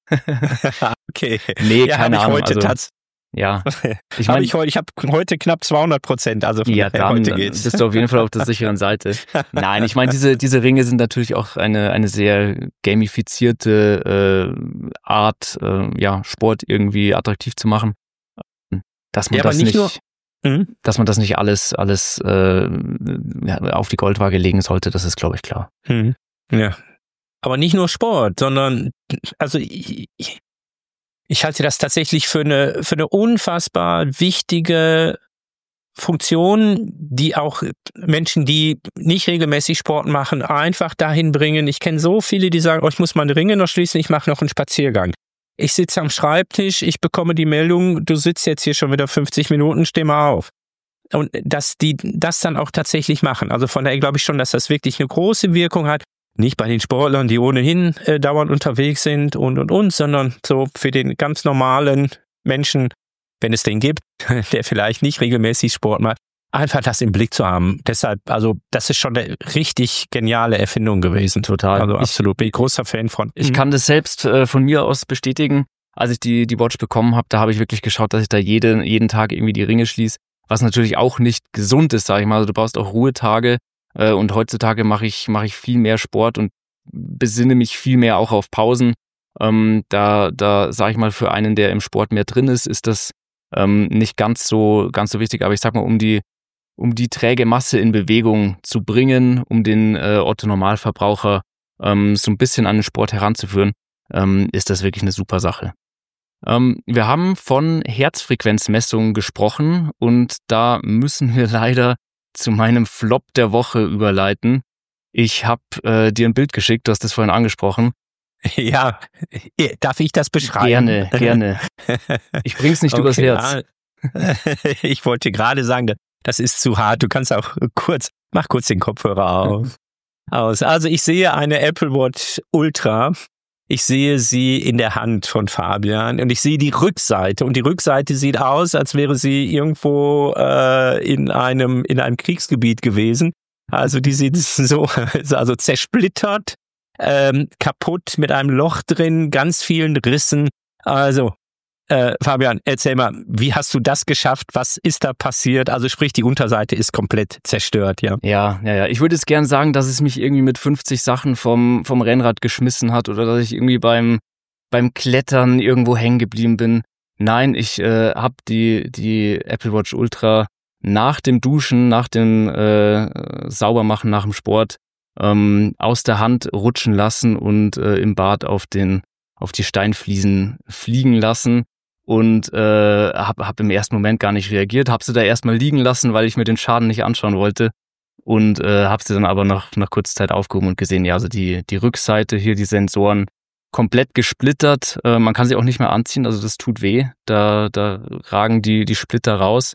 Okay. Nee, ja, keine Ahnung. Ja, ich habe heute knapp 200%, also von ja, dann heute geht's. Bist du auf jeden Fall auf der sicheren Seite. Nein, ich meine, diese Ringe sind natürlich auch eine sehr gamifizierte Art, Sport irgendwie attraktiv zu machen. Dass man dass man das nicht alles auf die Goldwaage legen sollte, das ist, glaube ich, klar. Ja, aber nicht nur Sport, sondern also ich halte das tatsächlich für eine unfassbar wichtige Funktion, die auch Menschen, die nicht regelmäßig Sport machen, einfach dahin bringen. Ich kenne so viele, die sagen, ich muss meine Ringe noch schließen, ich mache noch einen Spaziergang. Ich sitze am Schreibtisch, ich bekomme die Meldung, du sitzt jetzt hier schon wieder 50 Minuten, steh mal auf. Und dass die das dann auch tatsächlich machen. Also von daher glaube ich schon, dass das wirklich eine große Wirkung hat. Nicht bei den Sportlern, die ohnehin dauernd unterwegs sind und, sondern so für den ganz normalen Menschen, wenn es den gibt, der vielleicht nicht regelmäßig Sport macht, einfach das im Blick zu haben. Deshalb, also das ist schon eine richtig geniale Erfindung gewesen. Total. Also absolut, bin ich großer Fan von. Ich kann das selbst von mir aus bestätigen. Als ich die Watch bekommen habe, da habe ich wirklich geschaut, dass ich da jeden Tag irgendwie die Ringe schließe. Was natürlich auch nicht gesund ist, sage ich mal. Also du brauchst auch Ruhetage. Und heutzutage mache ich viel mehr Sport und besinne mich viel mehr auch auf Pausen. Da sage ich mal, für einen, der im Sport mehr drin ist das nicht ganz so wichtig. Aber ich sag mal, um die träge Masse in Bewegung zu bringen, um den Otto-Normalverbraucher so ein bisschen an den Sport heranzuführen, ist das wirklich eine super Sache. Wir haben von Herzfrequenzmessungen gesprochen und da müssen wir leider zu meinem Flop der Woche überleiten. Ich habe dir ein Bild geschickt, du hast das vorhin angesprochen. Ja, darf ich das beschreiben? Gerne. Ich bring's nicht übers Herz. Ich wollte gerade sagen, das ist zu hart. Du kannst auch mach kurz den Kopfhörer aus. Also ich sehe eine Apple Watch Ultra Ich sehe sie in der Hand von Fabian und ich sehe die Rückseite. Und die Rückseite sieht aus, als wäre sie irgendwo in einem Kriegsgebiet gewesen. Also die sieht so, also zersplittert, kaputt, mit einem Loch drin, ganz vielen Rissen. Also, Fabian, erzähl mal, wie hast du das geschafft? Was ist da passiert? Also sprich, die Unterseite ist komplett zerstört, ja. Ja. Ich würde jetzt gern sagen, dass es mich irgendwie mit 50 Sachen vom Rennrad geschmissen hat oder dass ich irgendwie beim Klettern irgendwo hängen geblieben bin. Nein, ich habe die Apple Watch Ultra nach dem Duschen, nach dem Saubermachen, nach dem Sport aus der Hand rutschen lassen und im Bad auf die Steinfliesen fliegen lassen. Und hab im ersten Moment gar nicht reagiert, hab sie da erstmal liegen lassen, weil ich mir den Schaden nicht anschauen wollte und hab sie dann aber nach kurzer Zeit aufgehoben und gesehen, ja, also die Rückseite hier, die Sensoren komplett gesplittert, man kann sie auch nicht mehr anziehen, also das tut weh, da ragen die Splitter raus.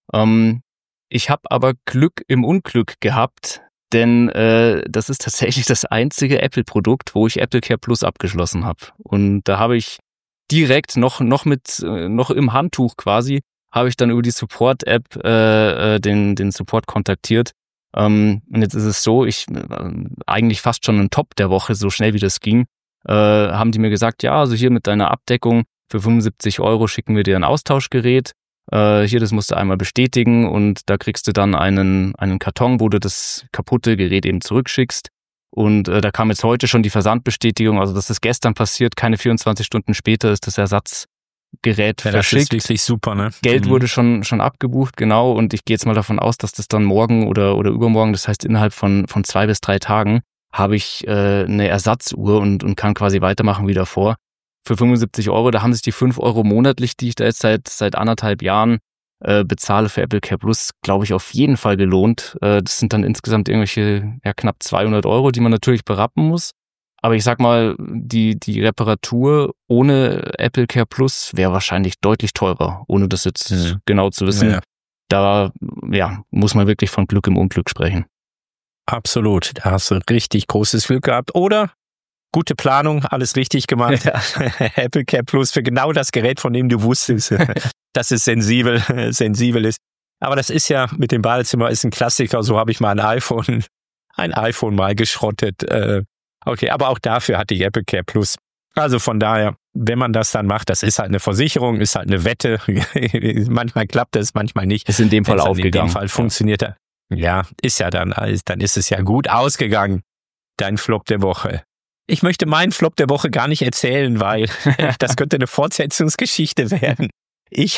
Ich habe aber Glück im Unglück gehabt, denn das ist tatsächlich das einzige Apple-Produkt, wo ich Apple Care Plus abgeschlossen habe. Und da habe ich direkt noch im Handtuch quasi, habe ich dann über die Support-App den Support kontaktiert. Und jetzt ist es so, ich eigentlich fast schon ein Top der Woche, so schnell wie das ging, haben die mir gesagt, ja, also hier mit deiner Abdeckung für 75 € schicken wir dir ein Austauschgerät. Hier, das musst du einmal bestätigen und da kriegst du dann einen Karton, wo du das kaputte Gerät eben zurückschickst. Und da kam jetzt heute schon die Versandbestätigung, also das ist gestern passiert, keine 24 Stunden später ist das Ersatzgerät verschickt. Das ist wirklich super, ne? Geld wurde schon abgebucht, genau, und ich gehe jetzt mal davon aus, dass das dann morgen oder übermorgen, das heißt innerhalb von 2 bis 3 Tagen, habe ich eine Ersatzuhr und kann quasi weitermachen wie davor. Für 75 €, da haben sich die 5 € monatlich, die ich da jetzt seit 1,5 Jahren bezahle für Apple Care Plus, glaube ich, auf jeden Fall gelohnt. Das sind dann insgesamt irgendwelche knapp 200 €, die man natürlich berappen muss. Aber ich sag mal, die Reparatur ohne Apple Care Plus wäre wahrscheinlich deutlich teurer, ohne das jetzt genau zu wissen. Ja. Da muss man wirklich von Glück im Unglück sprechen. Absolut, da hast du richtig großes Glück gehabt. Oder gute Planung, alles richtig gemacht. Ja. Apple Care Plus für genau das Gerät, von dem du wusstest, dass es sensibel ist. Aber das ist ja mit dem Badezimmer ist ein Klassiker. So habe ich mal ein iPhone mal geschrottet. Okay, aber auch dafür hatte ich Apple Care Plus. Also von daher, wenn man das dann macht, das ist halt eine Versicherung, ist halt eine Wette. Manchmal klappt es, manchmal nicht. Ist in dem Fall aufgegangen. In dem Fall funktioniert er. Ja, ist ja dann ist es ja gut ausgegangen. Dein Flop der Woche. Ich möchte meinen Flop der Woche gar nicht erzählen, weil das könnte eine Fortsetzungsgeschichte werden. Ich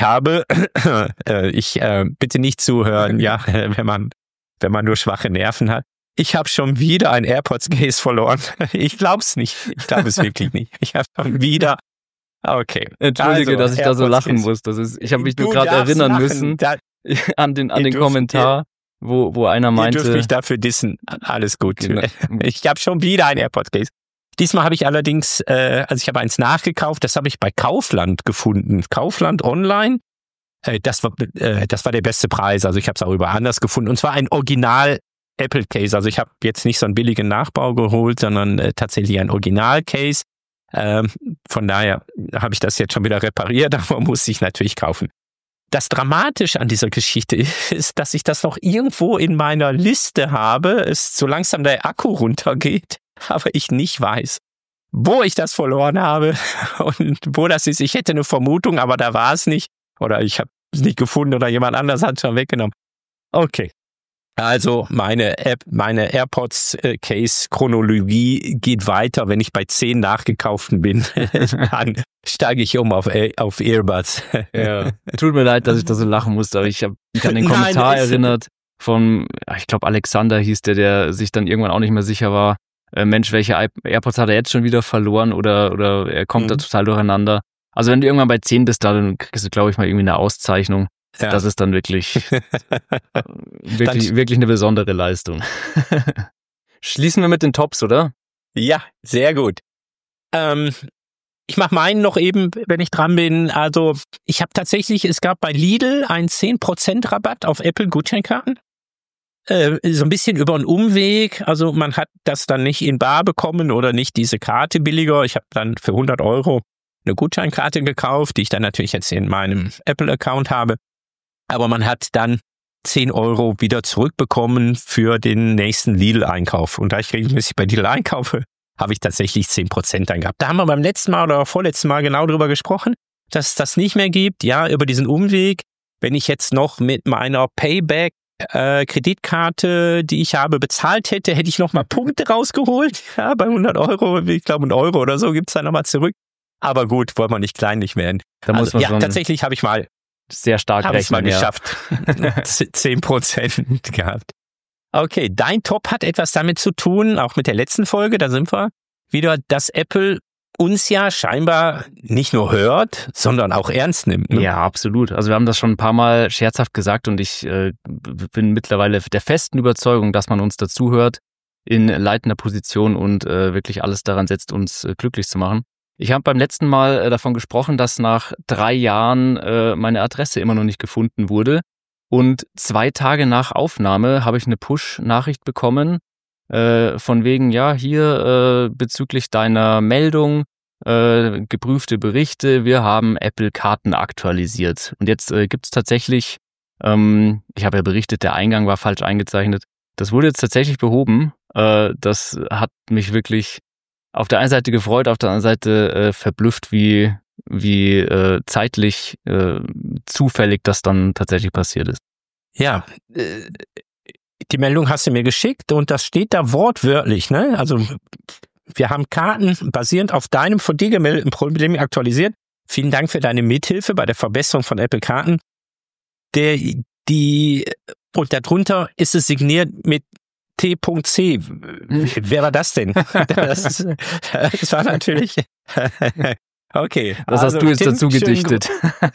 bitte nicht zuhören, ja, wenn man nur schwache Nerven hat. Ich habe schon wieder ein AirPods-Case verloren. Ich glaub's nicht. Ich glaube es wirklich nicht. Ich habe schon wieder. Okay. Entschuldige, dass ich da so lachen muss. Ich habe mich nur gerade erinnern müssen an den Kommentar, wo einer meinte. Ihr dürft mich dafür dissen. Alles gut. Genau. Ich habe schon wieder ein AirPods-Case. Diesmal habe ich allerdings, ich habe eins nachgekauft, das habe ich bei Kaufland gefunden. Kaufland online. Das war der beste Preis, also ich habe es auch über anders gefunden. Und zwar ein Original Apple Case. Also ich habe jetzt nicht so einen billigen Nachbau geholt, sondern tatsächlich ein Original Case. Von daher habe ich das jetzt schon wieder repariert, aber muss ich natürlich kaufen. Das Dramatische an dieser Geschichte ist, dass ich das noch irgendwo in meiner Liste habe, es so langsam der Akku runtergeht, aber ich nicht weiß, wo ich das verloren habe und wo das ist. Ich hätte eine Vermutung, aber da war es nicht. Oder ich habe es nicht gefunden oder jemand anders hat es schon weggenommen. Okay. Also meine AirPods-Case-Chronologie geht weiter. Wenn ich bei 10 nachgekauften bin, dann steige ich um auf Earbuds. Ja. Tut mir leid, dass ich da so lachen musste, aber ich habe mich an den Kommentar erinnert von, ich glaube Alexander hieß der sich dann irgendwann auch nicht mehr sicher war. Mensch, welche AirPods hat er jetzt schon wieder verloren oder er kommt da total durcheinander. Also wenn du irgendwann bei 10 bist, dann kriegst du, glaube ich, mal irgendwie eine Auszeichnung. Ja. Das ist dann wirklich eine besondere Leistung. Schließen wir mit den Tops, oder? Ja, sehr gut. Ich mache meinen noch eben, wenn ich dran bin. Also ich habe tatsächlich, es gab bei Lidl einen 10% Rabatt auf Apple-Gutscheinkarten. so ein bisschen über einen Umweg. Also man hat das dann nicht in bar bekommen oder nicht diese Karte billiger. Ich habe dann für 100 € eine Gutscheinkarte gekauft, die ich dann natürlich jetzt in meinem Apple-Account habe. Aber man hat dann 10 € wieder zurückbekommen für den nächsten Lidl-Einkauf. Und da ich regelmäßig bei Lidl einkaufe, habe ich tatsächlich 10% dann gehabt. Da haben wir beim letzten Mal oder vorletzten Mal genau drüber gesprochen, dass es das nicht mehr gibt. Ja, über diesen Umweg. Wenn ich jetzt noch mit meiner Payback-Kreditkarte, die ich habe, bezahlt hätte, hätte ich nochmal Punkte rausgeholt. Ja, bei 100 €, ich glaube 1 € oder so gibt's dann nochmal zurück. Aber gut, wollen wir nicht kleinlich werden. Da muss man schon tatsächlich habe ich mal sehr stark rechnen. Geschafft. 10% gehabt. Okay, dein Top hat etwas damit zu tun, auch mit der letzten Folge, da sind wir wieder, dass Apple uns ja scheinbar nicht nur hört, sondern auch ernst nimmt. Ne? Ja, absolut. Also wir haben das schon ein paar Mal scherzhaft gesagt und ich bin mittlerweile der festen Überzeugung, dass man uns dazu hört in leitender Position und wirklich alles daran setzt, uns glücklich zu machen. Ich habe beim letzten Mal davon gesprochen, dass nach 3 Jahren meine Adresse immer noch nicht gefunden wurde. Und 2 Tage nach Aufnahme habe ich eine Push-Nachricht bekommen, von wegen, ja, hier bezüglich deiner Meldung, geprüfte Berichte, wir haben Apple-Karten aktualisiert. Und jetzt gibt's tatsächlich, ich habe ja berichtet, der Eingang war falsch eingezeichnet. Das wurde jetzt tatsächlich behoben. Das hat mich wirklich auf der einen Seite gefreut, auf der anderen Seite verblüfft, wie zeitlich zufällig das dann tatsächlich passiert ist. Ja, die Meldung hast du mir geschickt und das steht da wortwörtlich, ne? Also wir haben Karten basierend auf deinem von dir gemeldeten Problem aktualisiert. Vielen Dank für deine Mithilfe bei der Verbesserung von Apple Karten. Und darunter ist es signiert mit T.C. Wer war das denn? Das war natürlich... Okay. Das hast du jetzt Tim, dazu gedichtet.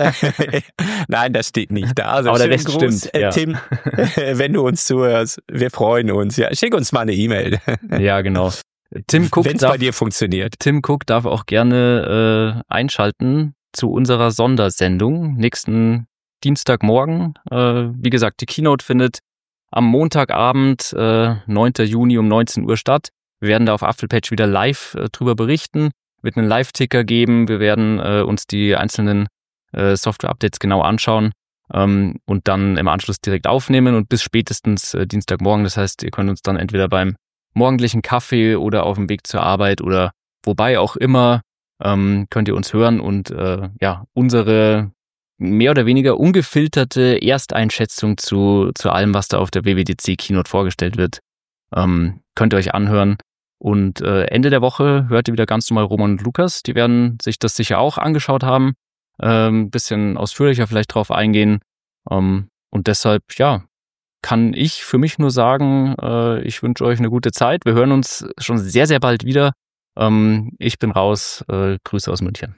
Nein, das steht nicht da. Also aber der Rest stimmt. Ja. Tim, wenn du uns zuhörst, wir freuen uns. Ja, schick uns mal eine E-Mail. Ja, genau. Tim Cook wenn es bei dir funktioniert. Tim Cook darf auch gerne einschalten zu unserer Sondersendung nächsten Dienstagmorgen. Wie gesagt, die Keynote findet am Montagabend, 9. Juni um 19 Uhr statt. Wir werden da auf Apfelpatch wieder live drüber berichten. Wird einen Live-Ticker geben. Wir werden uns die einzelnen Software-Updates genau anschauen und dann im Anschluss direkt aufnehmen und bis spätestens Dienstagmorgen. Das heißt, ihr könnt uns dann entweder beim morgendlichen Kaffee oder auf dem Weg zur Arbeit oder wobei auch immer könnt ihr uns hören und unsere mehr oder weniger ungefilterte Ersteinschätzung zu allem, was da auf der WWDC Keynote vorgestellt wird, könnt ihr euch anhören. Und Ende der Woche hört ihr wieder ganz normal Roman und Lukas. Die werden sich das sicher auch angeschaut haben. Ein bisschen ausführlicher vielleicht drauf eingehen. Und deshalb, ja, kann ich für mich nur sagen, ich wünsche euch eine gute Zeit. Wir hören uns schon sehr, sehr bald wieder. Ich bin raus. Grüße aus München.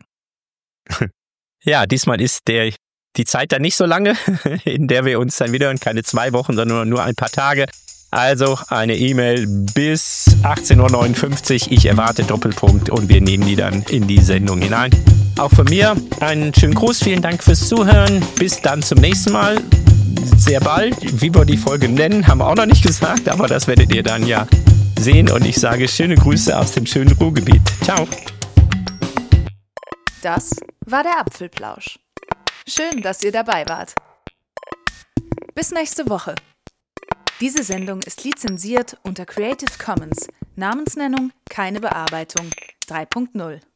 Ja, diesmal ist die Zeit dann nicht so lange, in der wir uns dann wieder hören. Keine 2 Wochen, sondern nur ein paar Tage. Also eine E-Mail bis 18:59 Uhr. Ich erwarte Doppelpunkt und wir nehmen die dann in die Sendung hinein. Auch von mir einen schönen Gruß. Vielen Dank fürs Zuhören. Bis dann zum nächsten Mal. Sehr bald. Wie wir die Folge nennen, haben wir auch noch nicht gesagt, aber das werdet ihr dann ja sehen. Und ich sage schöne Grüße aus dem schönen Ruhrgebiet. Ciao. Das war der Apfelplausch. Schön, dass ihr dabei wart. Bis nächste Woche. Diese Sendung ist lizenziert unter Creative Commons. Namensnennung keine Bearbeitung 3.0.